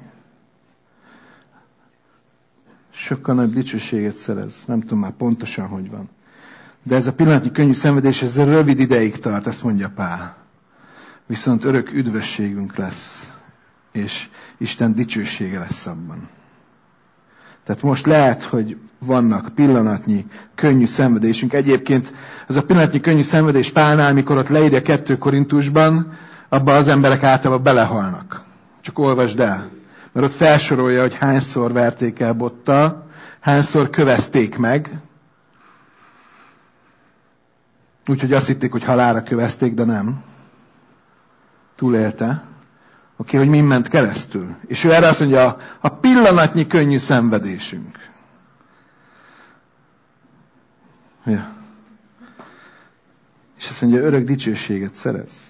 Sokkal nagy dicsőséget szerez. Nem tudom már pontosan, hogy van. De ez a pillanatnyi könnyű szenvedés, ez rövid ideig tart, ezt mondja Pál. Viszont örök üdvösségünk lesz, és Isten dicsősége lesz abban. Tehát most lehet, hogy vannak pillanatnyi könnyű szenvedésünk. Egyébként ez a pillanatnyi könnyű szenvedés Pálnál, mikor ott leírja 2 Korintusban, abban az emberek általában belehalnak. Csak olvasd el. Mert ott felsorolja, hogy hányszor verték el bottal, hányszor kövezték meg. Úgyhogy azt hitték, hogy halálra kövezték, de nem. túlélte, hogy mi ment keresztül. És ő erre azt mondja, a pillanatnyi könnyű szenvedésünk. Ja. És azt mondja, örök dicsőséget szerez.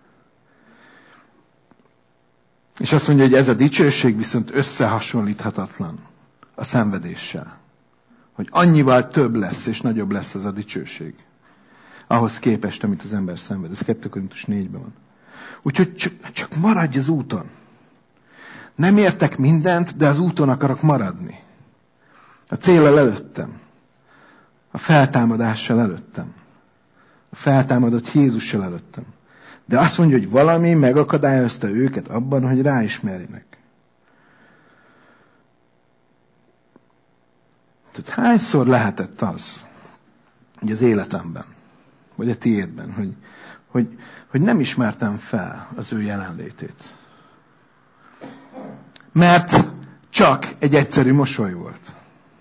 És azt mondja, hogy ez a dicsőség viszont összehasonlíthatatlan a szenvedéssel. Hogy annyival több lesz, és nagyobb lesz az a dicsőség. Ahhoz képest, amit az ember szenved. Ez 2 Korintus 4-ben van. Úgyhogy csak maradj az úton. Nem értek mindent, de az úton akarok maradni. A céllal előttem. A feltámadással előttem. A feltámadott Jézussal előttem. De azt mondja, hogy valami megakadályozta őket abban, hogy ráismerjenek. Tehát hányszor lehetett az, hogy az életemben, vagy a tiédben, hogy nem ismertem fel az ő jelenlétét. Mert csak egy egyszerű mosoly volt.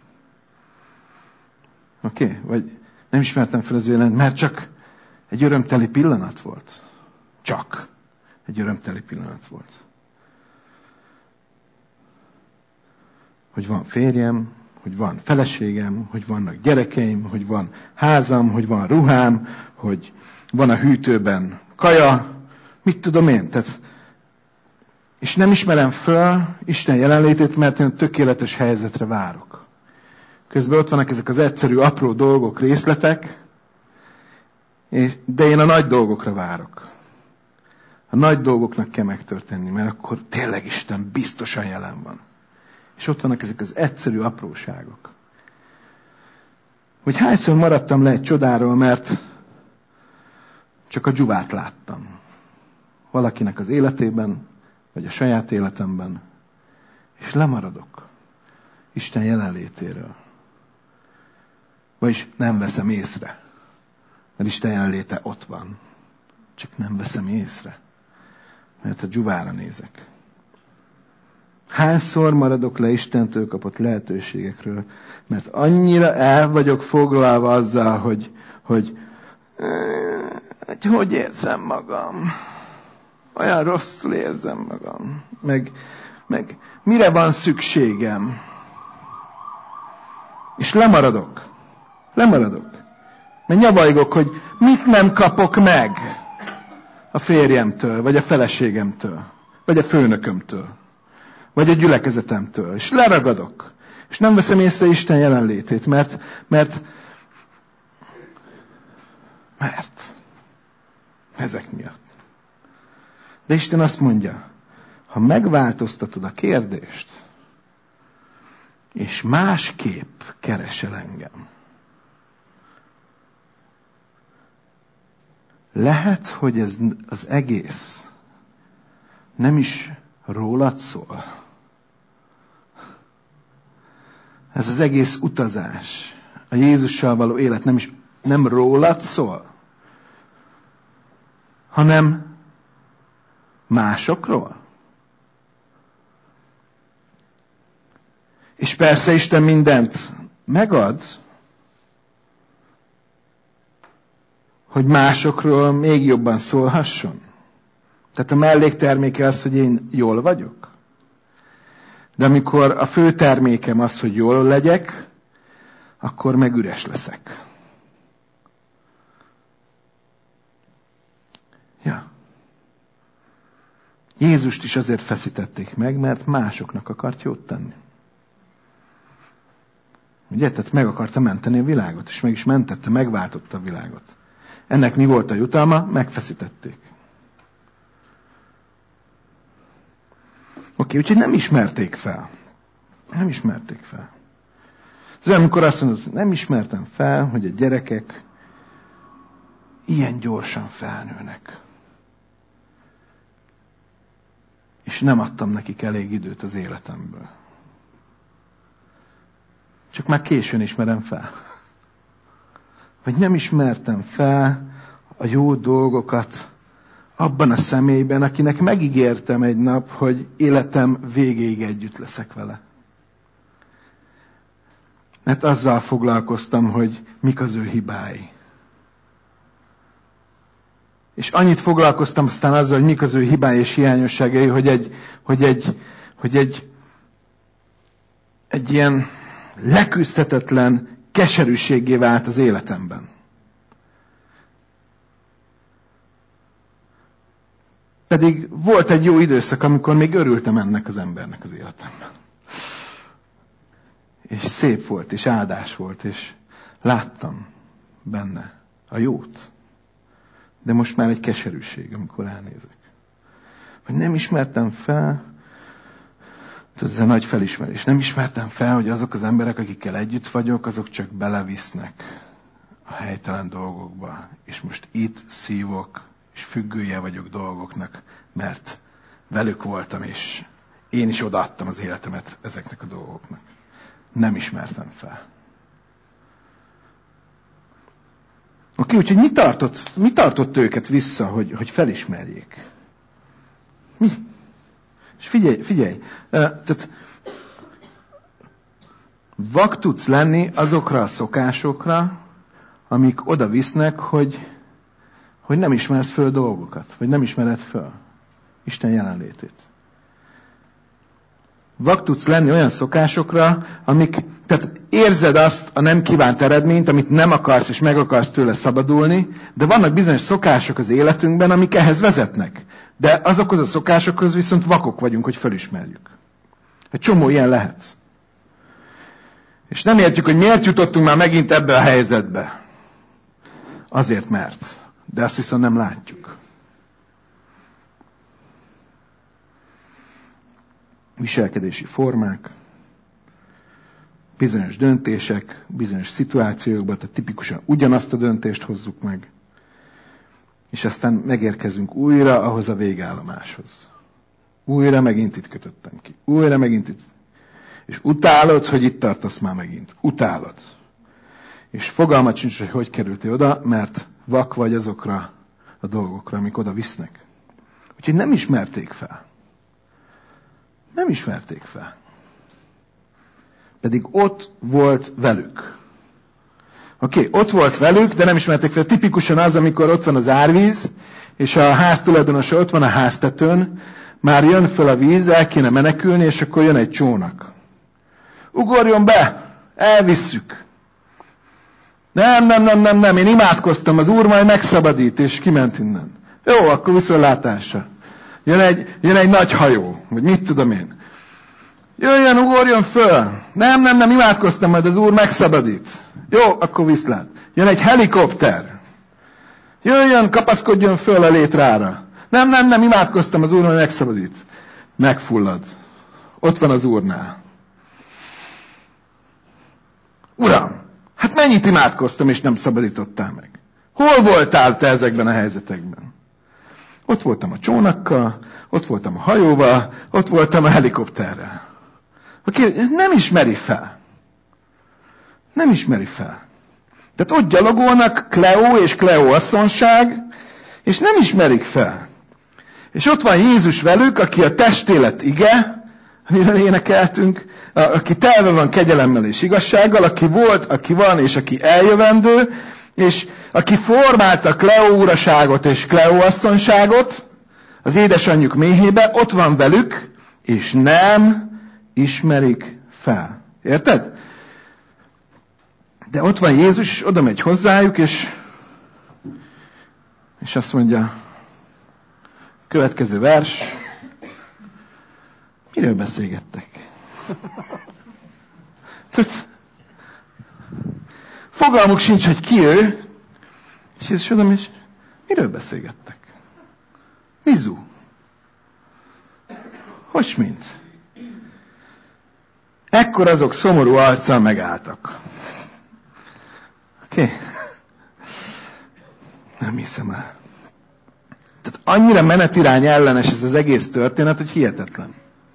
Oké? Vagy nem ismertem fel az ő jelenlétét, mert csak egy örömteli pillanat volt. Csak egy örömteli pillanat volt. Hogy van férjem, hogy van feleségem, hogy vannak gyerekeim, hogy van házam, hogy van ruhám, hogy van a hűtőben kaja, mit tudom én. És nem ismerem föl Isten jelenlétét, mert én tökéletes helyzetre várok. Közben ott vannak ezek az egyszerű, apró dolgok, részletek, de én a nagy dolgokra várok. A nagy dolgoknak kell megtörténni, mert akkor tényleg Isten biztosan jelen van. És ott vannak ezek az egyszerű apróságok. Hogy hányszor maradtam le egy csodáról, mert csak a dzsuvát láttam. Valakinek az életében, vagy a saját életemben. És lemaradok Isten jelenlétéről. Vagyis nem veszem észre. Mert Isten jelenléte ott van. Csak nem veszem észre. Mert a dzsuvára nézek. Hányszor maradok le Istentől kapott lehetőségekről, mert annyira el vagyok foglalva azzal, hogy érzem magam. Olyan rosszul érzem magam. Meg mire van szükségem. És lemaradok. Mert nyavajgok, hogy mit nem kapok meg a férjemtől, vagy a feleségemtől, vagy a főnökömtől, vagy a gyülekezetemtől. És leragadok. És nem veszem észre Isten jelenlétét, mert ezek miatt. De Isten azt mondja, ha megváltoztatod a kérdést, és másképp keresel engem, lehet, hogy ez az egész nem is rólad szól. Ez az egész utazás, a Jézussal való élet nem rólad szól, hanem másokról. És persze Isten mindent megad, hogy másokról még jobban szólhasson. Tehát a mellékterméke az, hogy én jól vagyok. De amikor a fő termékem az, hogy jól legyek, akkor meg üres leszek. Ja. Jézust is azért feszítették meg, mert másoknak akart jót tenni. Ugye? Tehát meg akarta menteni a világot, és meg is mentette, megváltotta a világot. Ennek mi volt a jutalma? Megfeszítették. Oké, úgyhogy nem ismerték fel. Nem ismerték fel. Ez olyan, amikor azt mondod, hogy nem ismertem fel, hogy a gyerekek ilyen gyorsan felnőnek. És nem adtam nekik elég időt az életemből. Csak már későn ismerem fel. Vagy nem ismertem fel a jó dolgokat abban a személyben, akinek megígértem egy nap, hogy életem végéig együtt leszek vele. Mert azzal foglalkoztam, hogy mik az ő hibái. És annyit foglalkoztam aztán azzal, hogy mik az ő hibái és hiányosságai, hogy egy ilyen leküzdhetetlen keserűséggé vált az életemben. Pedig volt egy jó időszak, amikor még örültem ennek az embernek az életemben. És szép volt, és áldás volt, és láttam benne a jót. De most már egy keserűség, amikor elnézek. Hogy nem ismertem fel, tudod, ez a nagy felismerés, nem ismertem fel, hogy azok az emberek, akikkel együtt vagyok, azok csak belevisznek a helytelen dolgokba. És most itt szívok, és függője vagyok dolgoknak, mert velük voltam, és én is odaadtam az életemet ezeknek a dolgoknak. Nem ismertem fel. Oké, úgyhogy mi tartott őket vissza, hogy felismerjék? Mi? És figyelj, tehát vak tudsz lenni azokra a szokásokra, amik oda visznek, hogy nem ismersz föl dolgokat, vagy nem ismered föl Isten jelenlétét. Vak tudsz lenni olyan szokásokra, tehát érzed azt a nem kívánt eredményt, amit nem akarsz, és meg akarsz tőle szabadulni, de vannak bizonyos szokások az életünkben, amik ehhez vezetnek. De azokhoz a szokásokhoz viszont vakok vagyunk, hogy felismerjük. Egy csomó ilyen lehet. És nem értjük, hogy miért jutottunk már megint ebbe a helyzetbe. Azért mert. De ezt viszont nem látjuk. Viselkedési formák, bizonyos döntések, bizonyos szituációkban, tehát tipikusan ugyanazt a döntést hozzuk meg, és aztán megérkezünk újra ahhoz a végállomáshoz. Újra megint itt kötöttem ki. Újra megint itt. És utálod, hogy itt tartasz már megint. Utálod. És fogalmat sincs, hogy kerültél oda, mert vak vagy azokra a dolgokra, amik oda visznek. Úgyhogy nem ismerték fel. Nem ismerték fel. Pedig ott volt velük. Oké, ott volt velük, de nem ismerték fel. Tipikusan az, amikor ott van az árvíz, és a ház tulajdonosa ott van a háztetőn, már jön föl a víz, el kéne menekülni, és akkor jön egy csónak. Ugorjon be, elvisszük. Nem, én imádkoztam, az Úr majd megszabadít, és kiment innen. Jó, akkor viszontlátásra. Jön egy nagy hajó, vagy mit tudom én. Jöjjön, ugorjon föl. Nem, imádkoztam, majd az Úr megszabadít. Jó, akkor viszlát. Jön egy helikopter. Jöjjön, kapaszkodjon föl a létrára. Nem, imádkoztam, az Úr majd megszabadít. Megfullad. Ott van az Úrnál. Uram, hát mennyit imádkoztam, és nem szabadítottál meg? Hol voltál te ezekben a helyzetekben? Ott voltam a csónakkal, ott voltam a hajóval, ott voltam a helikopterrel. Oké, nem ismeri fel. Nem ismeri fel. Tehát ott gyalogolnak Kleó és Kleó asszonyság, és nem ismerik fel. És ott van Jézus velük, aki a testélet ige, amiről énekeltünk, aki telve van kegyelemmel és igazsággal, aki volt, aki van, és aki eljövendő, és aki formálta Kleó uraságot és Kleó asszonyságot az édesanyjuk méhébe, ott van velük, és nem ismerik fel. Érted? De ott van Jézus, és oda megy hozzájuk, és azt mondja, következő vers, miről beszélgettek? Fogalmuk sincs, hogy ki ő, és Jézus oda megy, és miről beszélgettek? Mizu? Hogy mint? Ekkor azok szomorú arccal megálltak. Oké? Nem hiszem el. Tehát annyira menetirány ellenes ez az egész történet, hogy hihetetlen.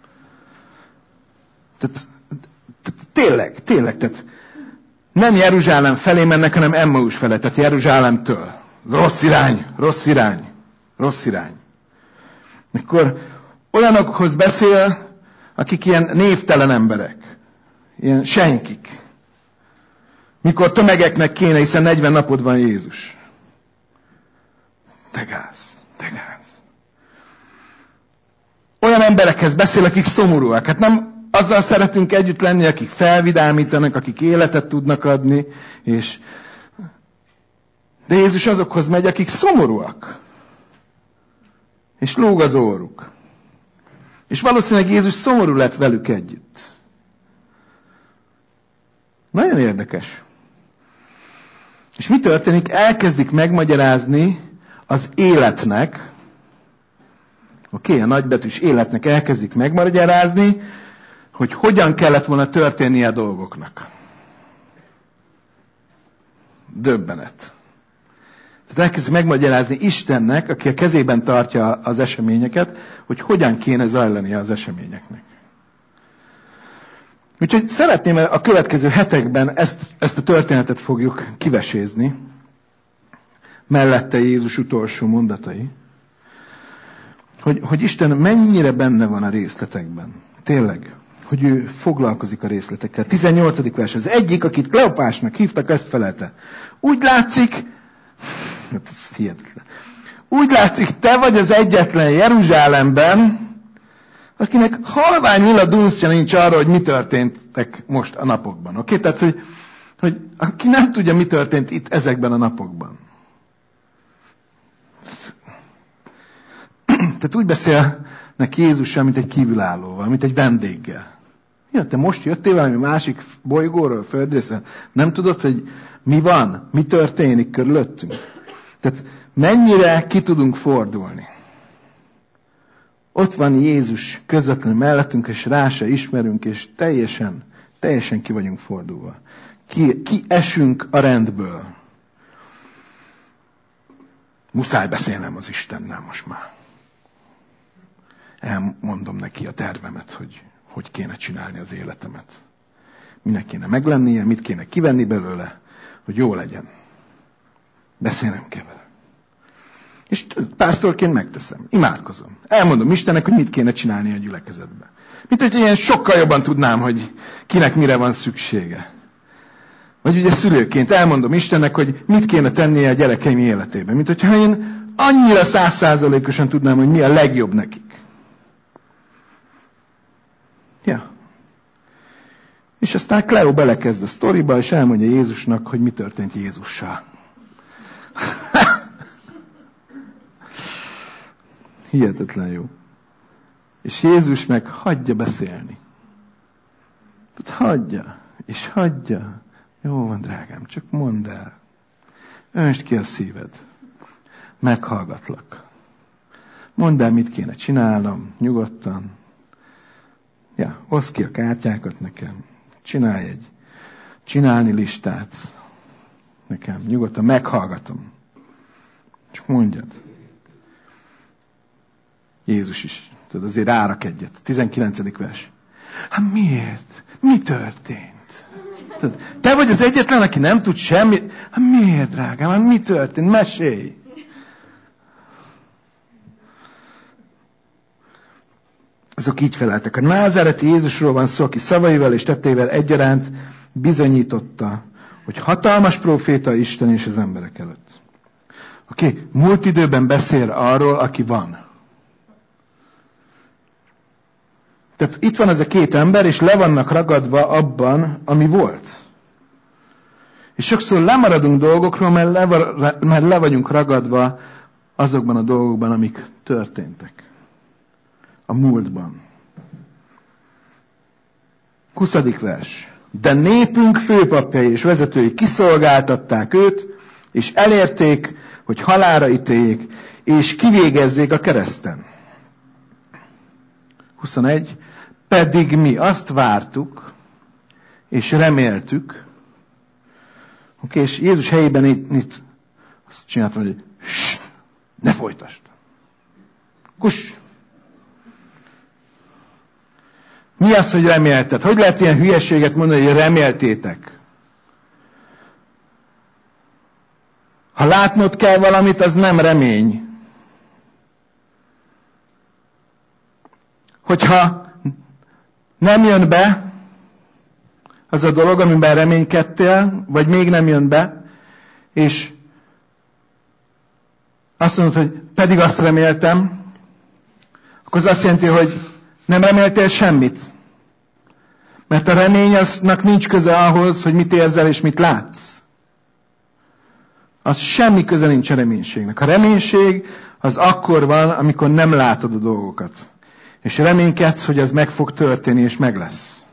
Tehát tényleg, tehát nem Jeruzsálem felé mennek, hanem Emmaus felé, tehát Jeruzsálemtől. Rossz irány. Akkor olyanokhoz beszél, akik ilyen névtelen emberek, ilyen senkik. Mikor tömegeknek kéne, hiszen 40 napod van Jézus. De gáz. Olyan emberekhez beszél, akik szomorúak. Hát nem azzal szeretünk együtt lenni, akik felvidámítanak, akik életet tudnak adni, de Jézus azokhoz megy, akik szomorúak. És lóg az óruk. És valószínűleg Jézus szomorú lett velük együtt. Nagyon érdekes. És mi történik? Elkezdik megmagyarázni az életnek, a nagybetűs életnek elkezdik megmagyarázni, hogy hogyan kellett volna történnie a dolgoknak. Döbbenet. Tehát elkezdik megmagyarázni Istennek, aki a kezében tartja az eseményeket, hogy hogyan kéne zajlania az eseményeknek. Úgyhogy szeretném a következő hetekben ezt a történetet fogjuk kivesézni, mellette Jézus utolsó mondatai, hogy Isten mennyire benne van a részletekben. Tényleg, hogy ő foglalkozik a részletekkel. 18. vers. Az egyik, akit Kleopásnak hívtak, ezt felelte. Úgy látszik, hát ez hihetetlen. Úgy látszik, te vagy az egyetlen Jeruzsálemben, akinek halvány lila dunszja nincs arra, hogy mi történtek most a napokban. Oké? Tehát, hogy aki nem tudja, mi történt itt ezekben a napokban. Tehát úgy beszélnek Jézussal, mint egy kívülállóval, mint egy vendéggel. Ja, te most jöttél valami másik bolygóról, földrészről, nem tudod, hogy mi van, mi történik körülöttünk. Tehát mennyire ki tudunk fordulni. Ott van Jézus közvetlenül mellettünk, és rá se ismerünk, és teljesen ki vagyunk fordulva. Ki esünk a rendből. Muszáj beszélnem az Istennel most már. Elmondom neki a tervemet, hogy kéne csinálni az életemet. Minek kéne meglennie, mit kéne kivenni belőle, hogy jó legyen. Beszélnem kell vele. És pásztorként megteszem. Imádkozom. Elmondom Istennek, hogy mit kéne csinálni a gyülekezetben. Mint hogy ilyen sokkal jobban tudnám, hogy kinek mire van szüksége. Vagy ugye szülőként elmondom Istennek, hogy mit kéne tennie a gyerekeim életében. Mint hogyha én annyira 100%-osan tudnám, hogy mi a legjobb nekik. Ja. És aztán Kleó belekezd a sztoriba, és elmondja Jézusnak, hogy mi történt Jézussal. Hihetetlen jó. És Jézus meg hagyja beszélni. Hagyja, és hagyja. Jó van, drágám, csak mondd el. Öntsd ki a szíved. Meghallgatlak. Mondd el, mit kéne csinálnom, nyugodtan. Ja, oszd ki a kártyákat nekem. Csinálj egy csinálni listát. Nekem nyugodtan meghallgatom. Csak mondjad. Jézus is, tudod, azért rárak egyet. 19. vers. Hát miért? Mi történt? Tudod, te vagy az egyetlen, aki nem tud semmit. Hát miért, drágám? Hát mi történt? Mesélj! Azok így feleltek. A názáreti Jézusról van szó, aki szavaival és tetteivel egyaránt bizonyította, hogy hatalmas próféta Isten és az emberek előtt. Oké, múlt időben beszél arról, aki van. Tehát itt van ez a két ember, és le vannak ragadva abban, ami volt. És sokszor lemaradunk dolgokról, mert le vagyunk ragadva azokban a dolgokban, amik történtek. A múltban. 20. vers. De népünk főpapjai és vezetői kiszolgáltatták őt, és elérték, hogy halálra ítéljék, és kivégezzék a kereszten. 21. Pedig mi azt vártuk, és reméltük. Oké, és Jézus helyében itt azt csináltam, hogy ne folytasd. Kuss! Mi az, hogy remélted? Hogy lehet ilyen hülyeséget mondani, hogy reméltétek? Ha látnod kell valamit, az nem remény. Hogyha nem jön be az a dolog, amiben reménykedtél, vagy még nem jön be, és azt mondod, hogy pedig azt reméltem, akkor az azt jelenti, hogy nem reméltél semmit. Mert a remény aznak nincs köze ahhoz, hogy mit érzel és mit látsz. Az semmi köze nincs a reménységnek. A reménység az akkor van, amikor nem látod a dolgokat. És reménykedsz, hogy ez meg fog történni, és meg lesz.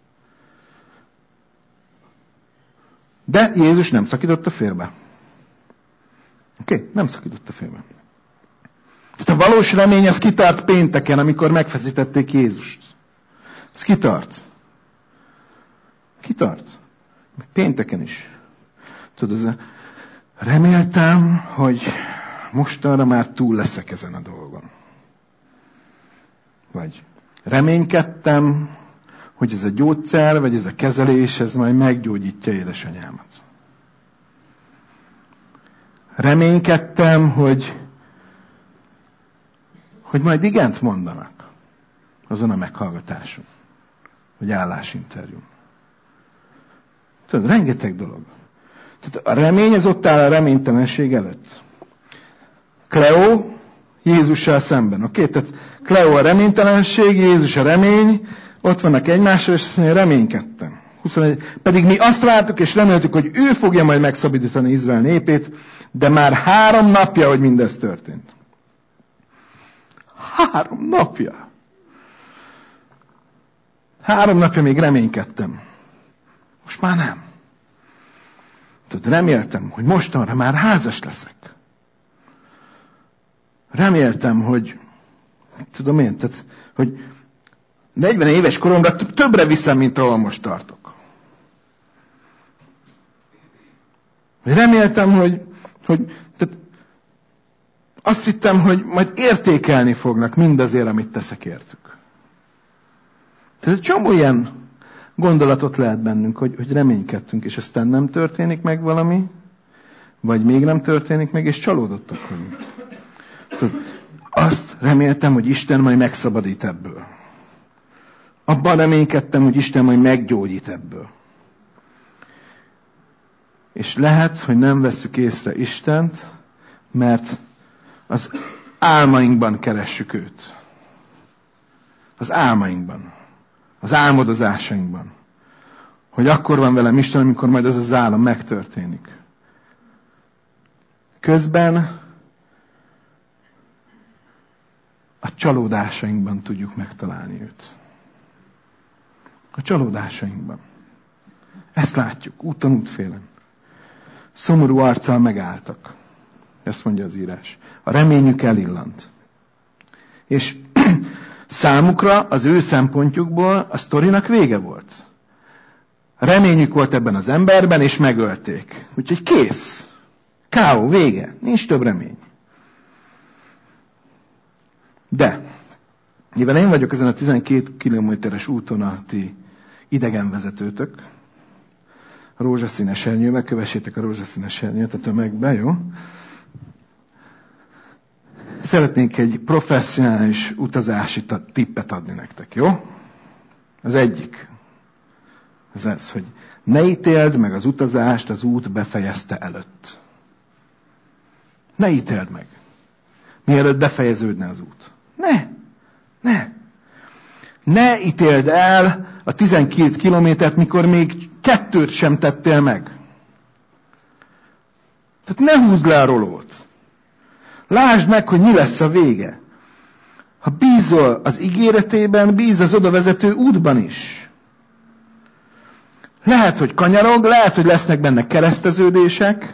De Jézus nem szakította félbe. Oké? Nem szakította félbe. Tehát a valós remény, ez kitart pénteken, amikor megfeszítették Jézust. Ez kitart. Kitart. Pénteken is. Tudod, reméltem, hogy mostanra már túl leszek ezen a dolgon. Vagy reménykedtem, hogy ez a gyógyszer, vagy ez a kezelés, ez majd meggyógyítja édesanyámat. Reménykedtem, hogy majd igent mondanak azon a meghallgatáson, vagy állásinterjún. Tudod, rengeteg dolog. Tehát a remény, ez ott áll a reménytelenség előtt. Kleo Jézussal szemben. Oké? Tehát Kleo a reménytelenség, Jézus a remény, ott vannak egymással, és azt mondja, reménykedtem. 21. Pedig mi azt vártuk és reméltük, hogy ő fogja majd megszabadítani Izrael népét, de már 3 napja, hogy mindez történt. 3 napja. 3 napja még reménykedtem. Most már nem. Tudod, reméltem, hogy mostanra már házas leszek. Reméltem, hogy tudom én, tehát, hogy 40 éves koromra többre viszem, mint ahol most tartok. Reméltem, hogy tehát azt hittem, hogy majd értékelni fognak mindazért, amit teszek értük. Tehát egy csomó ilyen gondolatot lehet bennünk, hogy reménykedtünk, és aztán nem történik meg valami, vagy még nem történik meg, és csalódottak vagyunk. Azt reméltem, hogy Isten majd megszabadít ebből. Abban reménykedtem, hogy Isten majd meggyógyít ebből. És lehet, hogy nem vesszük észre Istent, mert az álmainkban keressük őt. Az álmainkban. Az álmodozásainkban. Hogy akkor van velem Isten, amikor majd az az álom megtörténik. Közben a csalódásainkban tudjuk megtalálni őt. A csalódásainkban. Ezt látjuk, úton, útfélen. Szomorú arccal megálltak. Ezt mondja az írás. A reményük elillant. És számukra, az ő szempontjukból a sztorinak vége volt. Reményük volt ebben az emberben, és megölték. Úgyhogy kész. K.O. vége. Nincs több remény. De, mivel én vagyok ezen a 12 kilométeres úton a ti idegenvezetőtök, a rózsaszínes ernyővel, kövessétek a rózsaszínes ernyőt a tömegbe, jó? Szeretnék egy professzionális utazási tippet adni nektek, jó? Az egyik. Az ez, hogy ne ítéld meg az utazást az út befejezte előtt. Ne ítéld meg. Mielőtt befejeződne az út. Ne ítéld el a 12 kilométert, mikor még 2 sem tettél meg. Tehát ne húzd le a rolót. Lásd meg, hogy mi lesz a vége. Ha bízol az ígéretében, bíz az odavezető útban is. Lehet, hogy kanyarog, lehet, hogy lesznek benne kereszteződések.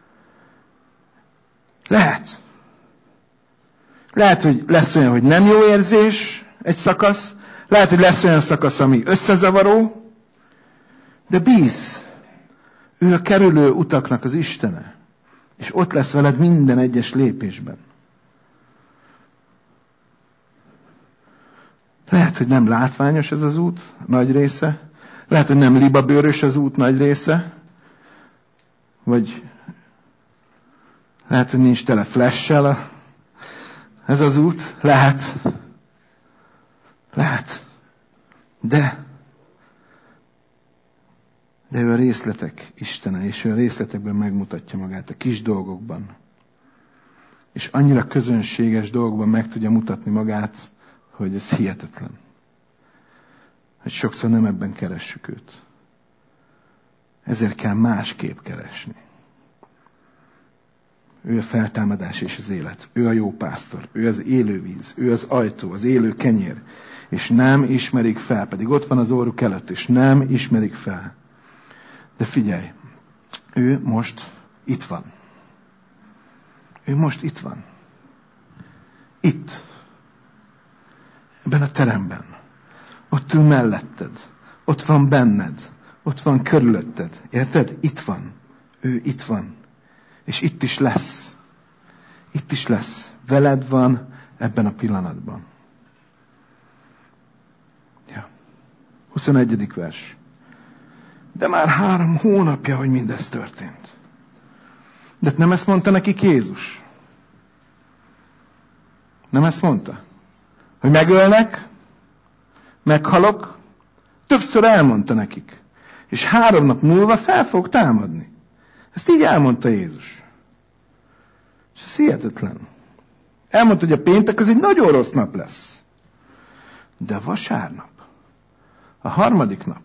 Lehet. Lehet, hogy lesz olyan, hogy nem jó érzés egy szakasz. Lehet, hogy lesz olyan szakasz, ami összezavaró. De bízz. Ő a kerülő utaknak az Istene. És ott lesz veled minden egyes lépésben. Lehet, hogy nem látványos ez az út, nagy része. Lehet, hogy nem libabőrös az út nagy része. Vagy lehet, hogy nincs tele flash-sel ez az út. Lehet. De ő a részletek Istene, és ő a részletekben megmutatja magát, a kis dolgokban. és annyira közönséges dolgokban meg tudja mutatni magát, hogy ez hihetetlen. Hogy sokszor nem ebben keressük őt. Ezért kell másképp keresni. Ő a feltámadás és az élet. Ő a jó pásztor. Ő az élő víz. Ő az ajtó, az élő kenyér. És nem ismerik fel. Pedig ott van az orruk előtt, és nem ismerik fel. De figyelj, ő most itt van. Ő most itt van. Itt. Ebben a teremben. Ott ül melletted. Ott van benned. Ott van körülötted. Érted? Itt van. Ő itt van. És itt is lesz. Itt is lesz. Veled van ebben a pillanatban. Ja. 21. vers. De már 3 hónapja, hogy mindez történt. De nem ezt mondta nekik Jézus? Nem ezt mondta? Hogy megölnek, meghalok, többször elmondta nekik. És 3 nap múlva fel fog támadni. Ezt így elmondta Jézus. És ez hihetetlen. Elmondta, hogy a péntek az egy nagyon rossz nap lesz. De a vasárnap, a harmadik nap,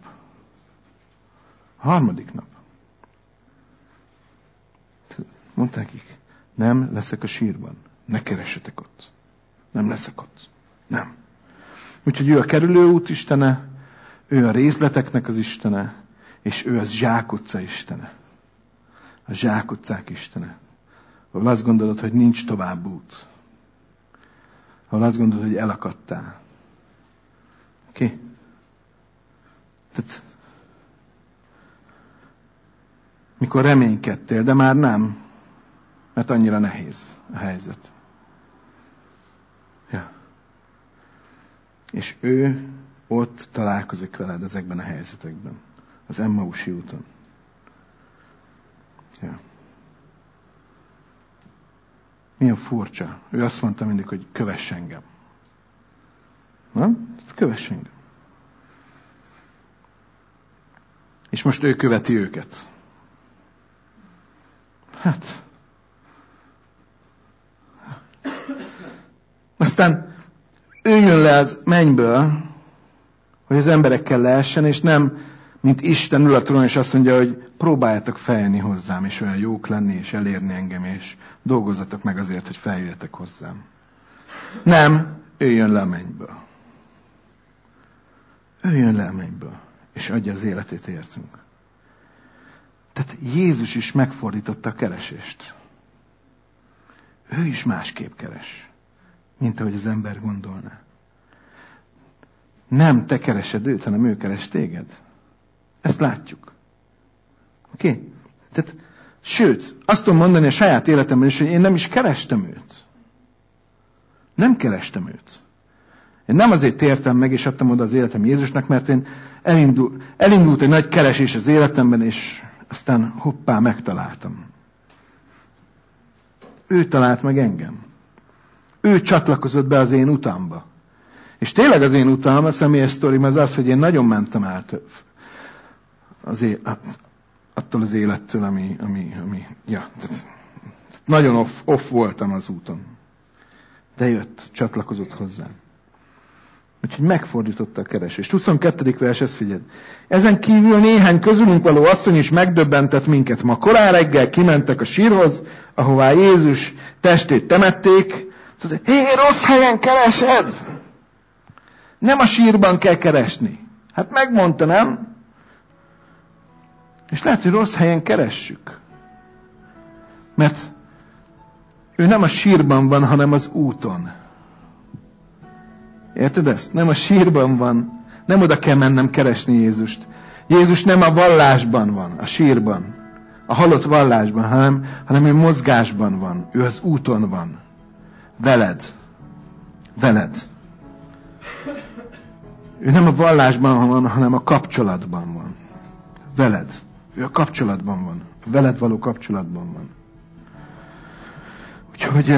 mondta nekik, nem leszek a sírban. Ne keressetek ott. Nem leszek ott. Nem. Úgyhogy ő a kerülőút istene, ő a részleteknek az istene, és ő az zsákutca istene. A zsákutcák istene. Ahol azt gondolod, hogy nincs tovább út. Ahol azt gondolod, hogy elakadtál. Oké? Tehát, mikor reménykedtél, de már nem, mert annyira nehéz a helyzet. Ja. És ő ott találkozik veled ezekben a helyzetekben. Az Emmausi úton. Ja. Milyen furcsa. Ő azt mondta mindig, hogy kövess engem. Nem? Kövess engem. És most ő követi őket. Hát. Aztán ő jön le az mennyből, hogy az emberekkel leessen, és nem, mint Isten ül a trónon, és azt mondja, hogy próbáljátok feljönni hozzám, és olyan jók lenni, és elérni engem, és dolgozzatok meg azért, hogy feljöjjetek hozzám. Nem, ő jön le a mennyből. Ő jön le a mennyből, és adja az életét értünk. Tehát Jézus is megfordította a keresést. Ő is másképp keres, mint ahogy az ember gondolná. Nem te keresed őt, hanem ő keres téged. Ezt látjuk. Oké? Tehát, sőt, azt tudom mondani a saját életemben is, hogy én nem is kerestem őt. Nem kerestem őt. Én nem azért tértem meg, és adtam oda az életem Jézusnak, mert én elindult egy nagy keresés az életemben, és aztán hoppá, megtaláltam. Ő talált meg engem. Ő csatlakozott be az én utamba. És tényleg az én utam, a személyes sztorim az az, hogy én nagyon mentem el attól az élettől, ami tehát nagyon off voltam az úton. De jött, csatlakozott hozzám. Úgyhogy megfordította a keresést. 22. vers, ezt figyeld. Ezen kívül néhány közülünk való asszony is megdöbbentett minket. Ma korán reggel kimentek a sírhoz, ahová Jézus testét temették. Tudod, rossz helyen keresed! Nem a sírban kell keresni. Hát megmondta, nem? És lehet, hogy rossz helyen keressük. Mert ő nem a sírban van, hanem az úton. Érted ezt? Nem a sírban van. Nem oda kell mennem keresni Jézust. Jézus nem a vallásban van, a sírban. A halott vallásban, hanem ő mozgásban van. Ő az úton van. Veled. Veled. Ő nem a vallásban van, hanem a kapcsolatban van. Veled. Ő a kapcsolatban van. A veled való kapcsolatban van. Úgyhogy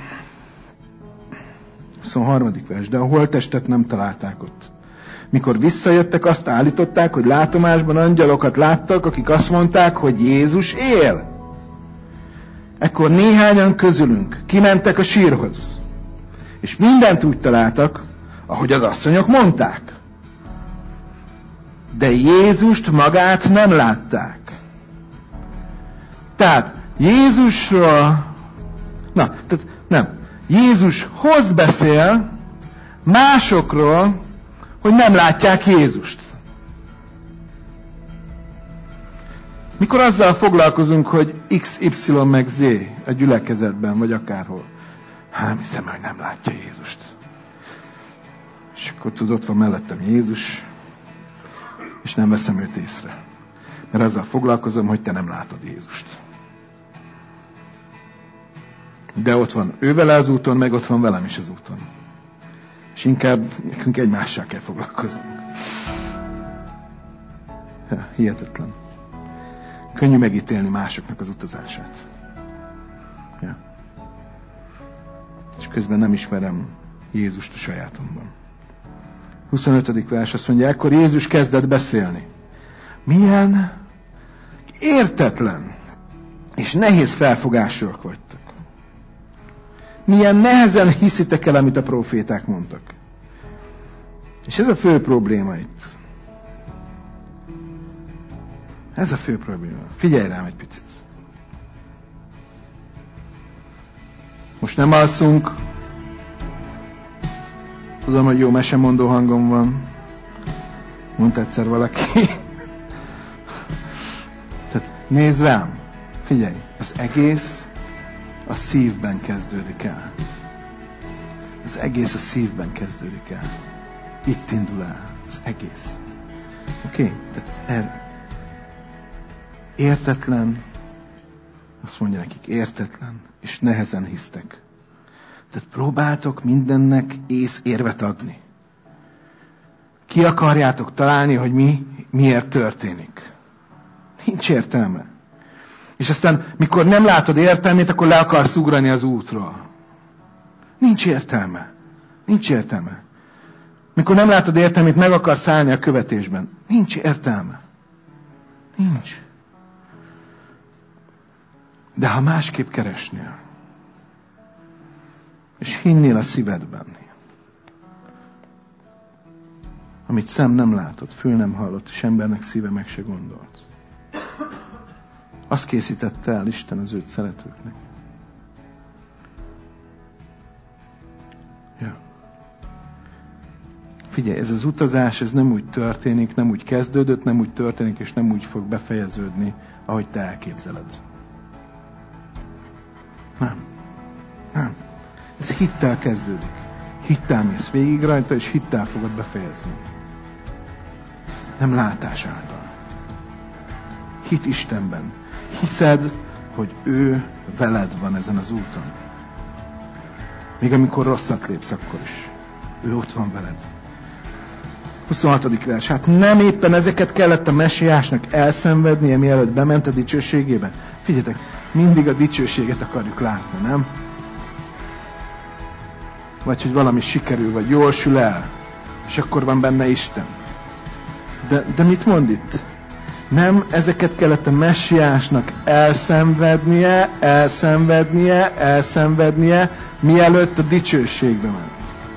23. vers. De a holttestet nem találták ott. Mikor visszajöttek, azt állították, hogy látomásban angyalokat láttak, akik azt mondták, hogy Jézus él. Ekkor néhányan közülünk kimentek a sírhoz, és mindent úgy találtak, ahogy az asszonyok mondták. De Jézust magát nem látták. Tehát Jézushoz beszél másokról, hogy nem látják Jézust. Mikor azzal foglalkozunk, hogy X, Y meg Z a gyülekezetben, vagy akárhol. Nem hiszem, hogy nem látja Jézust. És akkor ott van mellettem Jézus, és nem veszem őt észre. Mert azzal foglalkozom, hogy te nem látod Jézust. De ott van ő vele az úton, meg ott van velem is az úton. És inkább nekünk egymással kell foglalkoznunk. Hihetetlen. Könnyű megítélni másoknak az utazását. Ja. És közben nem ismerem Jézust a sajátomban. 25. vers azt mondja, ekkor Jézus kezdett beszélni. Milyen értetlen és nehéz felfogásúak vagytok. Milyen nehezen hiszitek el, amit a próféták mondtak. És ez a fő probléma itt. Ez a fő probléma. Figyelj rám egy picit. Most nem alszunk. Tudom, hogy jó mesemondó hangom van. Mondta egyszer valaki. Tehát nézd rám. Figyelj. Az egész a szívben kezdődik el. Az egész a szívben kezdődik el. Itt indul el. Az egész. Oké? Tehát értetlen, azt mondja nekik, értetlen, és nehezen hisztek. Tehát próbáltok mindennek észérvet adni. Ki akarjátok találni, hogy miért történik. Nincs értelme. És aztán, mikor nem látod értelmét, akkor le akarsz ugrani az útról. Nincs értelme. Nincs értelme. Mikor nem látod értelmét, meg akarsz állni a követésben. Nincs értelme. Nincs. De ha másképp keresnél, és hinnél a szívedben, amit szem nem látott, fül nem hallott, és embernek szíve meg se gondolt. Azt készítette el Isten az őt szeretőknek. Ja. Figyelj, ez az utazás, ez nem úgy történik, nem úgy kezdődött, nem úgy történik, és nem úgy fog befejeződni, ahogy te elképzeled. Nem. Ez hittel kezdődik. Hittel mész végig rajta, és hittel fogod befejezni. Nem látás által. Hit Istenben. Hiszed, hogy ő veled van ezen az úton. Még amikor rosszat lépsz, akkor is. Ő ott van veled. 26. vers. Hát nem éppen ezeket kellett a messiásnak elszenvednie, mielőtt bement a dicsőségébe? Figyeljetek, mindig a dicsőséget akarjuk látni, nem? Vagy hogy valami sikerül, vagy jól sül el, és akkor van benne Isten. De mit mond itt? Nem ezeket kellett a messiásnak elszenvednie, mielőtt a dicsőségbe ment.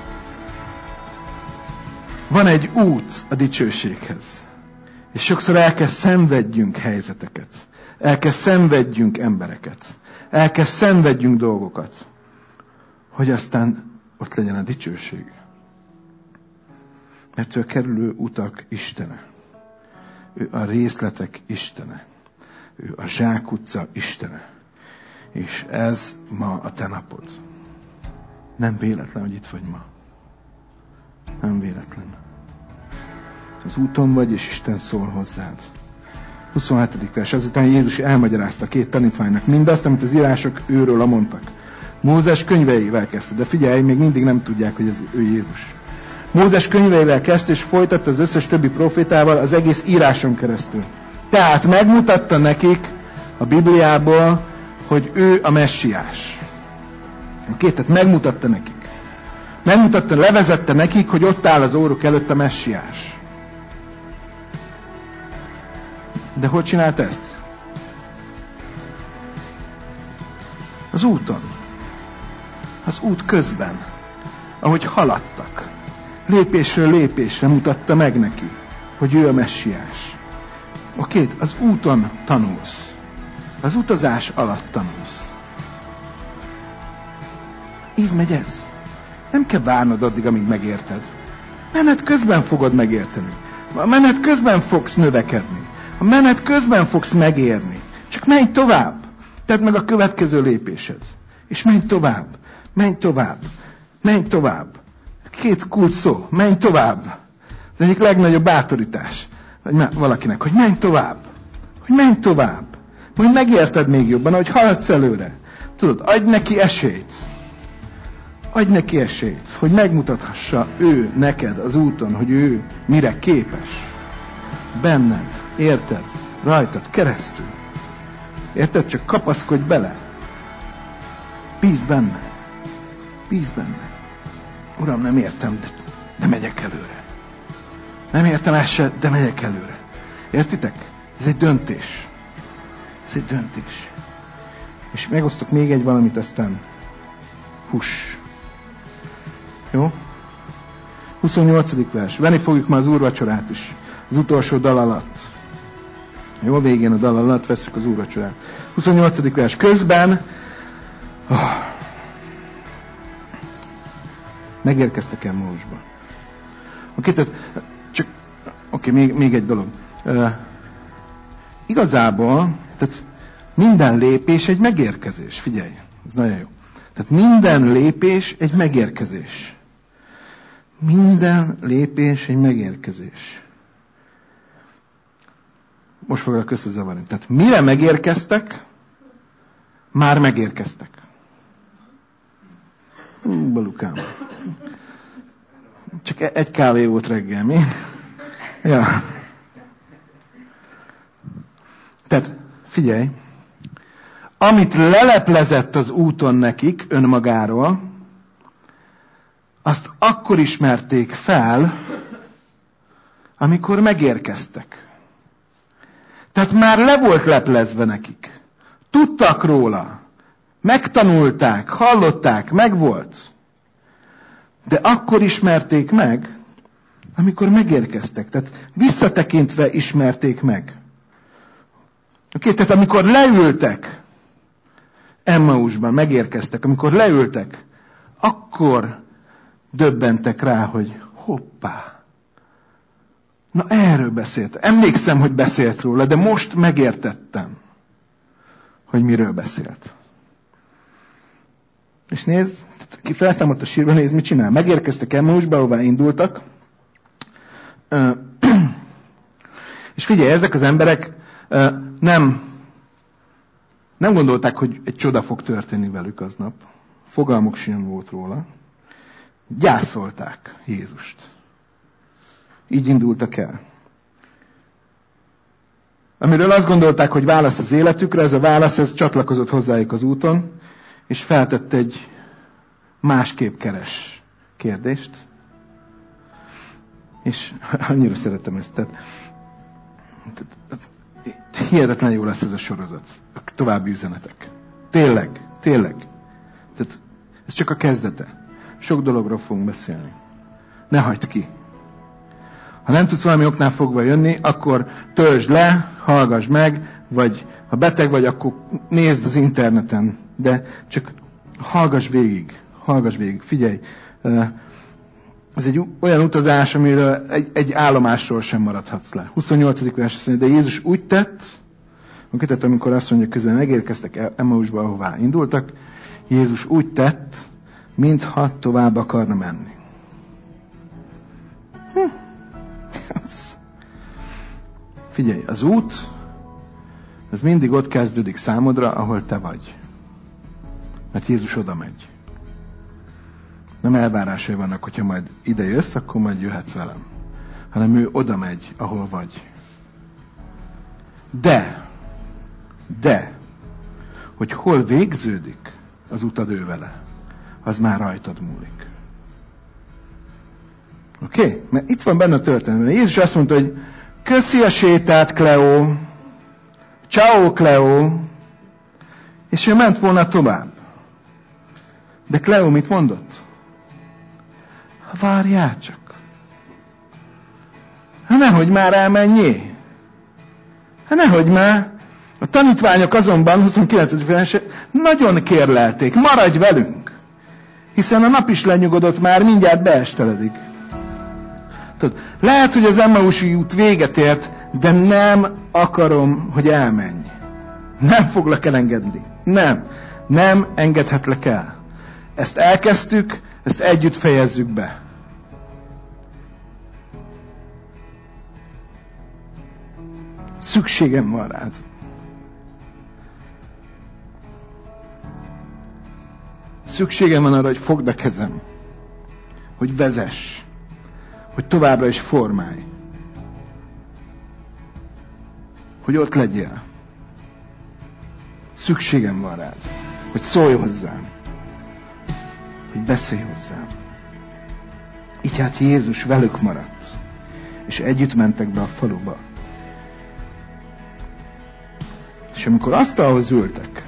Van egy út a dicsőséghez. És sokszor el kell szenvedjünk helyzeteket. El kell szenvedjünk embereket. El kell szenvedjünk dolgokat. Hogy aztán ott legyen a dicsőség. Mert ő a kerülő utak istene. Ő a részletek istene. Ő a zsákutca istene. És ez ma a te napod. Nem véletlen, hogy itt vagy ma. Nem véletlen. Az úton vagy, és Isten szól hozzád. 27. vers. Azután Jézus elmagyarázta két tanítványnak mindazt, amit az írások őről mondtak. Mózes könyveivel kezdte, de figyelj, még mindig nem tudják, hogy ez ő Jézus. Mózes könyveivel kezdte, és folytatta az összes többi profétával az egész íráson keresztül. Tehát megmutatta nekik a Bibliából, hogy ő a messiás. Oké, tehát megmutatta nekik. Megmutatta, levezette nekik, hogy ott áll az óruk előtt a messiás. De hogy csinált ezt? Az úton. Az út közben. Ahogy haladtak. Lépésről lépésre mutatta meg neki, hogy ő a messiás. Oké, az úton tanulsz. Az utazás alatt tanulsz. Így megy ez. Nem kell várnod addig, amíg megérted. Menet közben fogod megérteni. A menet közben fogsz növekedni. A menet közben fogsz megérni. Csak menj tovább. Tedd meg a következő lépésed. És menj tovább. Menj tovább. Menj tovább. 2 kulcs szó. Menj tovább. Az egyik legnagyobb bátorítás valakinek, hogy menj tovább. Hogy menj tovább. Majd megérted még jobban, hogy haladsz előre. Tudod, adj neki esélyt. Adj neki esélyt, hogy megmutathassa ő neked az úton, hogy ő mire képes. Benned, érted, rajtad keresztül. Érted? Csak kapaszkodj bele. Bízz benne. Bízz benne. Uram, nem értem, de megyek előre. Nem értem ezt se, de megyek előre. Értitek? Ez egy döntés. Ez egy döntés. És megosztok még egy valamit, aztán hús. Jó? 28. vers. Venni fogjuk ma az úrvacsorát is. Az utolsó dal alatt. Jó, végén a dal alatt vesszük az úrvacsorát. 28. vers. Közben megérkeztek Emmausba. Oké, tehát csak még egy dolog. Igazából, tehát minden lépés egy megérkezés. Figyelj, ez nagyon jó. Tehát minden lépés egy megérkezés. Minden lépés egy megérkezés. Most foglak összezavarni. Tehát mire megérkeztek, már megérkeztek. Balukám. Csak egy kávé volt reggel, mi? Ja. Tehát figyelj, amit leleplezett az úton nekik önmagáról, azt akkor ismerték fel, amikor megérkeztek. Tehát már le volt leplezve nekik. Tudtak róla. Megtanulták, hallották, megvolt. De akkor ismerték meg, amikor megérkeztek. Tehát visszatekintve ismerték meg. Oké, tehát amikor leültek Emmausban, megérkeztek, amikor leültek, akkor döbbentek rá, hogy hoppá. Na erről beszélt. Emlékszem, hogy beszélt róla, de most megértettem, hogy miről beszélt. És nézd, ki feltámadt a sírba, nézd, mit csinál. Megérkeztek Emmausba, ahová indultak. És figyelj, ezek az emberek nem gondolták, hogy egy csoda fog történni velük aznap. Fogalmuk sem volt róla. Gyászolták Jézust. Így indultak el. Amiről azt gondolták, hogy válasz az életükre, ez a válasz, ez csatlakozott hozzájuk az úton, és feltett egy másképp keres kérdést. És annyira szeretem ezt. Tehát hihetetlen jó lesz ez a sorozat. A további üzenetek. Tényleg. Tehát ez csak a kezdete. Sok dologról fogunk beszélni. Ne hagyd ki. Ha nem tudsz valami oknál fogva jönni, akkor töltsd le, hallgass meg, vagy ha beteg vagy, akkor nézd az interneten. De csak hallgass végig. Figyelj, ez egy olyan utazás, amiről egy állomásról sem maradhatsz le. 28. vers azt mondja, de Jézus úgy tett, amikor azt mondja, közben megérkeztek Emmausba, ahová indultak, Jézus úgy tett, mintha tovább akarna menni. Figyelj, az út, az mindig ott kezdődik számodra, ahol te vagy. Mert Jézus oda megy. Nem elvárásai vannak, hogyha majd ide jössz, akkor majd jöhetsz velem. Hanem ő oda megy, ahol vagy. De, hogy hol végződik az utad ő vele, az már rajtad múlik. Oké? Mert itt van benne a történet. Jézus azt mondta, hogy köszi a sétát, Cleo. Ciao, Cleo. És ő ment volna tovább. De Kleó mit mondott? Várjál csak. Nehogy már elmenjél. Nehogy már. A tanítványok azonban, 29. verset, nagyon kérlelték, maradj velünk. Hiszen a nap is lenyugodott már, mindjárt beesteledik. Tudod, lehet, hogy az Emmausi út véget ért, de nem akarom, hogy elmenj. Nem foglak elengedni. Nem engedhetlek el. Ezt elkezdtük, ezt együtt fejezzük be. Szükségem van rád. Szükségem van arra, hogy fogd a kezem. Hogy vezess. Hogy továbbra is formálj. Hogy ott legyél. Szükségem van rád. Hogy szólj hozzám. Hogy beszélj hozzám. Így hát Jézus velük maradt. És együtt mentek be a faluba. És amikor asztalhoz ültek,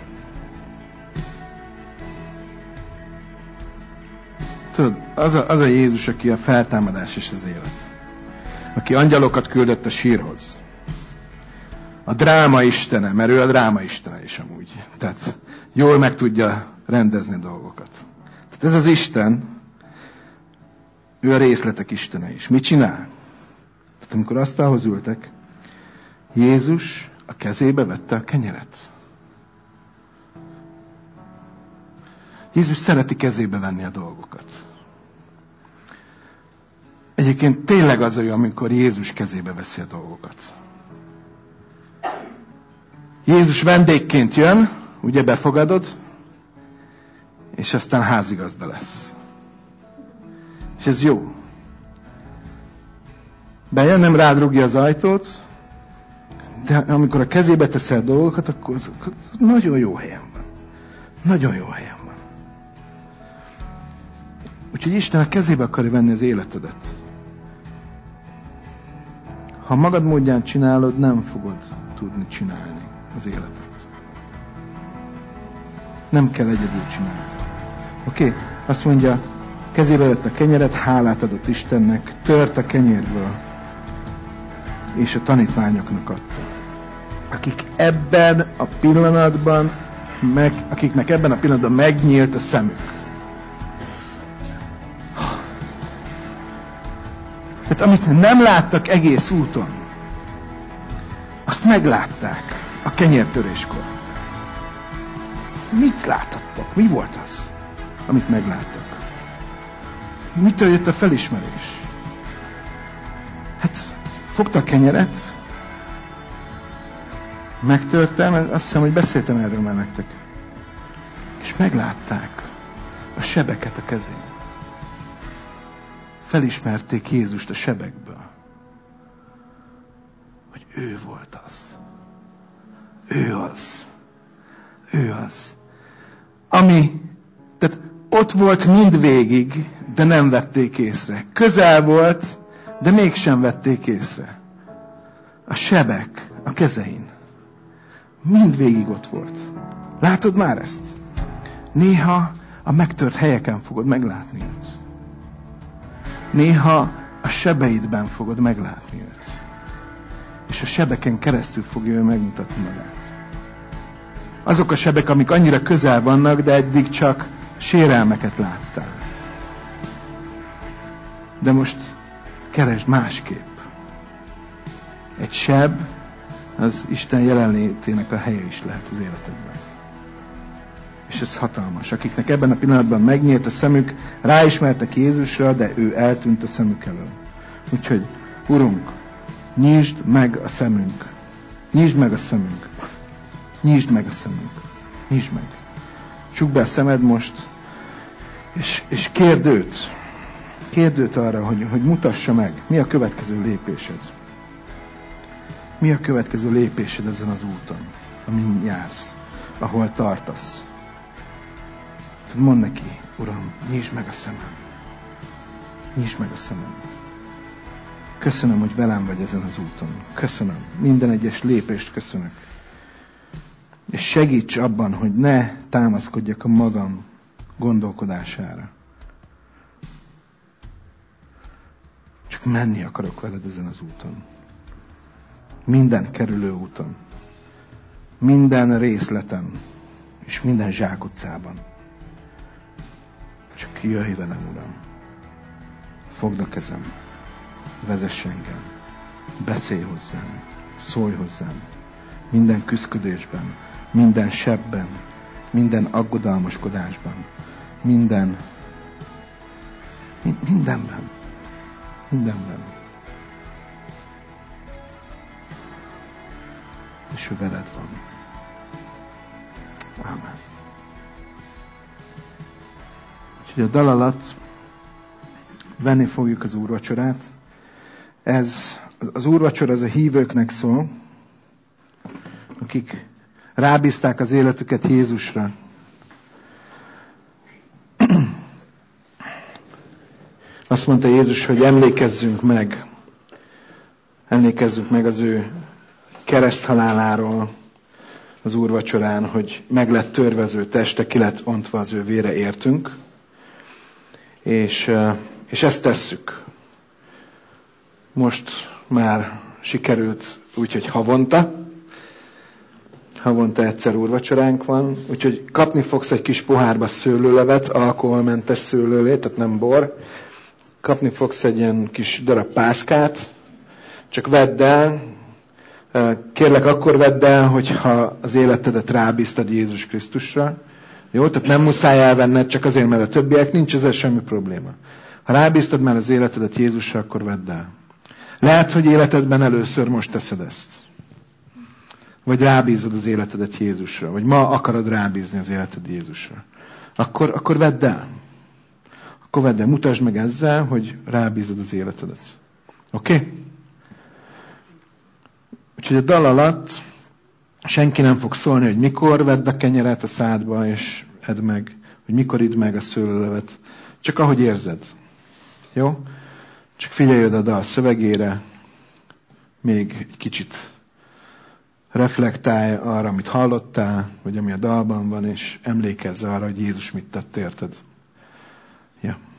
tudod, az a Jézus, aki a feltámadás és az élet. Aki angyalokat küldött a sírhoz. A dráma istene, mert ő a dráma istene is amúgy. Tehát jól meg tudja rendezni dolgokat. Tehát ez az Isten, ő a részletek istene is. Mit csinál? Tehát amikor asztalhoz ültek, Jézus a kezébe vette a kenyeret. Jézus szereti kezébe venni a dolgokat. Egyébként tényleg az olyan, amikor Jézus kezébe veszi a dolgokat. Jézus vendégként jön, ugye befogadod, és aztán házigazda lesz. És ez jó. Bejön, nem rád rúgja az ajtót, de amikor a kezébe teszel dolgokat, akkor nagyon jó helyen van. Nagyon jó helyen van. Úgyhogy Isten a kezébe akarja venni az életedet. Ha magad módján csinálod, nem fogod tudni csinálni az életet. Nem kell egyedül csinálni. Oké? Azt mondja, kezébe vett a kenyeret, hálát adott Istennek, tört a kenyérből, és a tanítványoknak adta. Akiknek ebben a pillanatban megnyílt a szemük. Tehát amit nem láttak egész úton, azt meglátták a kenyértöréskor. Mit láthattak? Mi volt az, amit megláttak? Mitől jött a felismerés? Hát fogta a kenyeret, megtörtem, azt hiszem, hogy beszéltem erről már nektek. És meglátták a sebeket a kezén. Felismerték Jézust a sebekből. Hogy ő volt az. Ő az. Ő az. Tehát ott volt mindvégig, de nem vették észre. Közel volt, de mégsem vették észre. A sebek a kezein. Mindvégig ott volt. Látod már ezt? Néha a megtört helyeken fogod meglátni őt. Néha a sebeidben fogod meglátni őt. És a sebeken keresztül fogja ő megmutatni magát. Azok a sebek, amik annyira közel vannak, de eddig csak sérelmeket láttál. De most keresd másképp. Egy seb, az Isten jelenlétének a helye is lehet az életedben. És ez hatalmas. Akiknek ebben a pillanatban megnyílt a szemük, ráismertek Jézusra, de ő eltűnt a szemük elől. Úgyhogy, Urunk, nyisd meg a szemünk. Nyisd meg a szemünk. Nyisd meg a szemünk. Nyisd meg. Csukd be a szemed most, és kérd őt. Kérd őt arra, hogy mutassa meg, mi a következő lépésed. Mi a következő lépésed ezen az úton, amin jársz, ahol tartasz. Mondd neki, Uram, nyisd meg a szemem. Nyisd meg a szemem. Köszönöm, hogy velem vagy ezen az úton. Köszönöm. Minden egyes lépést köszönök. És segíts abban, hogy ne támaszkodjak a magam gondolkodására. Csak menni akarok veled ezen az úton. Minden kerülő úton. Minden részleten. És minden zsákutcában. Csak jöjj velem, Uram. Fogd a kezem. Vezess engem. Beszélj hozzám. Szólj hozzám. Minden küszködésben. Minden sebben. Minden aggodalmaskodásban. Mindenben. Mindenben. És ő veled van. Ámen. Úgyhogy a dal alatt venni fogjuk az úrvacsorát. Az úrvacsora az a hívőknek szól, akik rábízták az életüket Jézusra. Azt mondta Jézus, hogy emlékezzünk meg az ő kereszthaláláról az úrvacsorán, hogy meg lett törve az ő teste, ki lett ontva az ő vére értünk. És ezt tesszük. Most már sikerült úgyhogy havonta egyszer úrvacsoránk van, úgyhogy kapni fogsz egy kis pohárba szőlőlevet, alkoholmentes szőlőlét, tehát nem bor. Kapni fogsz egy ilyen kis darab pászkát, csak vedd el, kérlek akkor vedd el, hogyha az életedet rábíztad Jézus Krisztusra. Jó? Tehát nem muszáj elvenned, csak azért, mert a többiek, nincs ezzel semmi probléma. Ha rábíztad már az életedet Jézusra, akkor vedd el. Lehet, hogy életedben először most teszed ezt. Vagy rábízod az életedet Jézusra. Vagy ma akarod rábízni az életed Jézusra. Akkor vedd el. Akkor vedd el. Mutasd meg ezzel, hogy rábízod az életedet. Oké? Úgyhogy a dal alatt senki nem fog szólni, hogy mikor vedd a kenyeret a szádba, és edd meg, hogy mikor idd meg a szőlőlevet. Csak ahogy érzed. Jó? Csak figyelj oda a dal szövegére, még egy kicsit reflektálj arra, amit hallottál, vagy ami a dalban van, és emlékezz arra, hogy Jézus mit tett érted. Ja.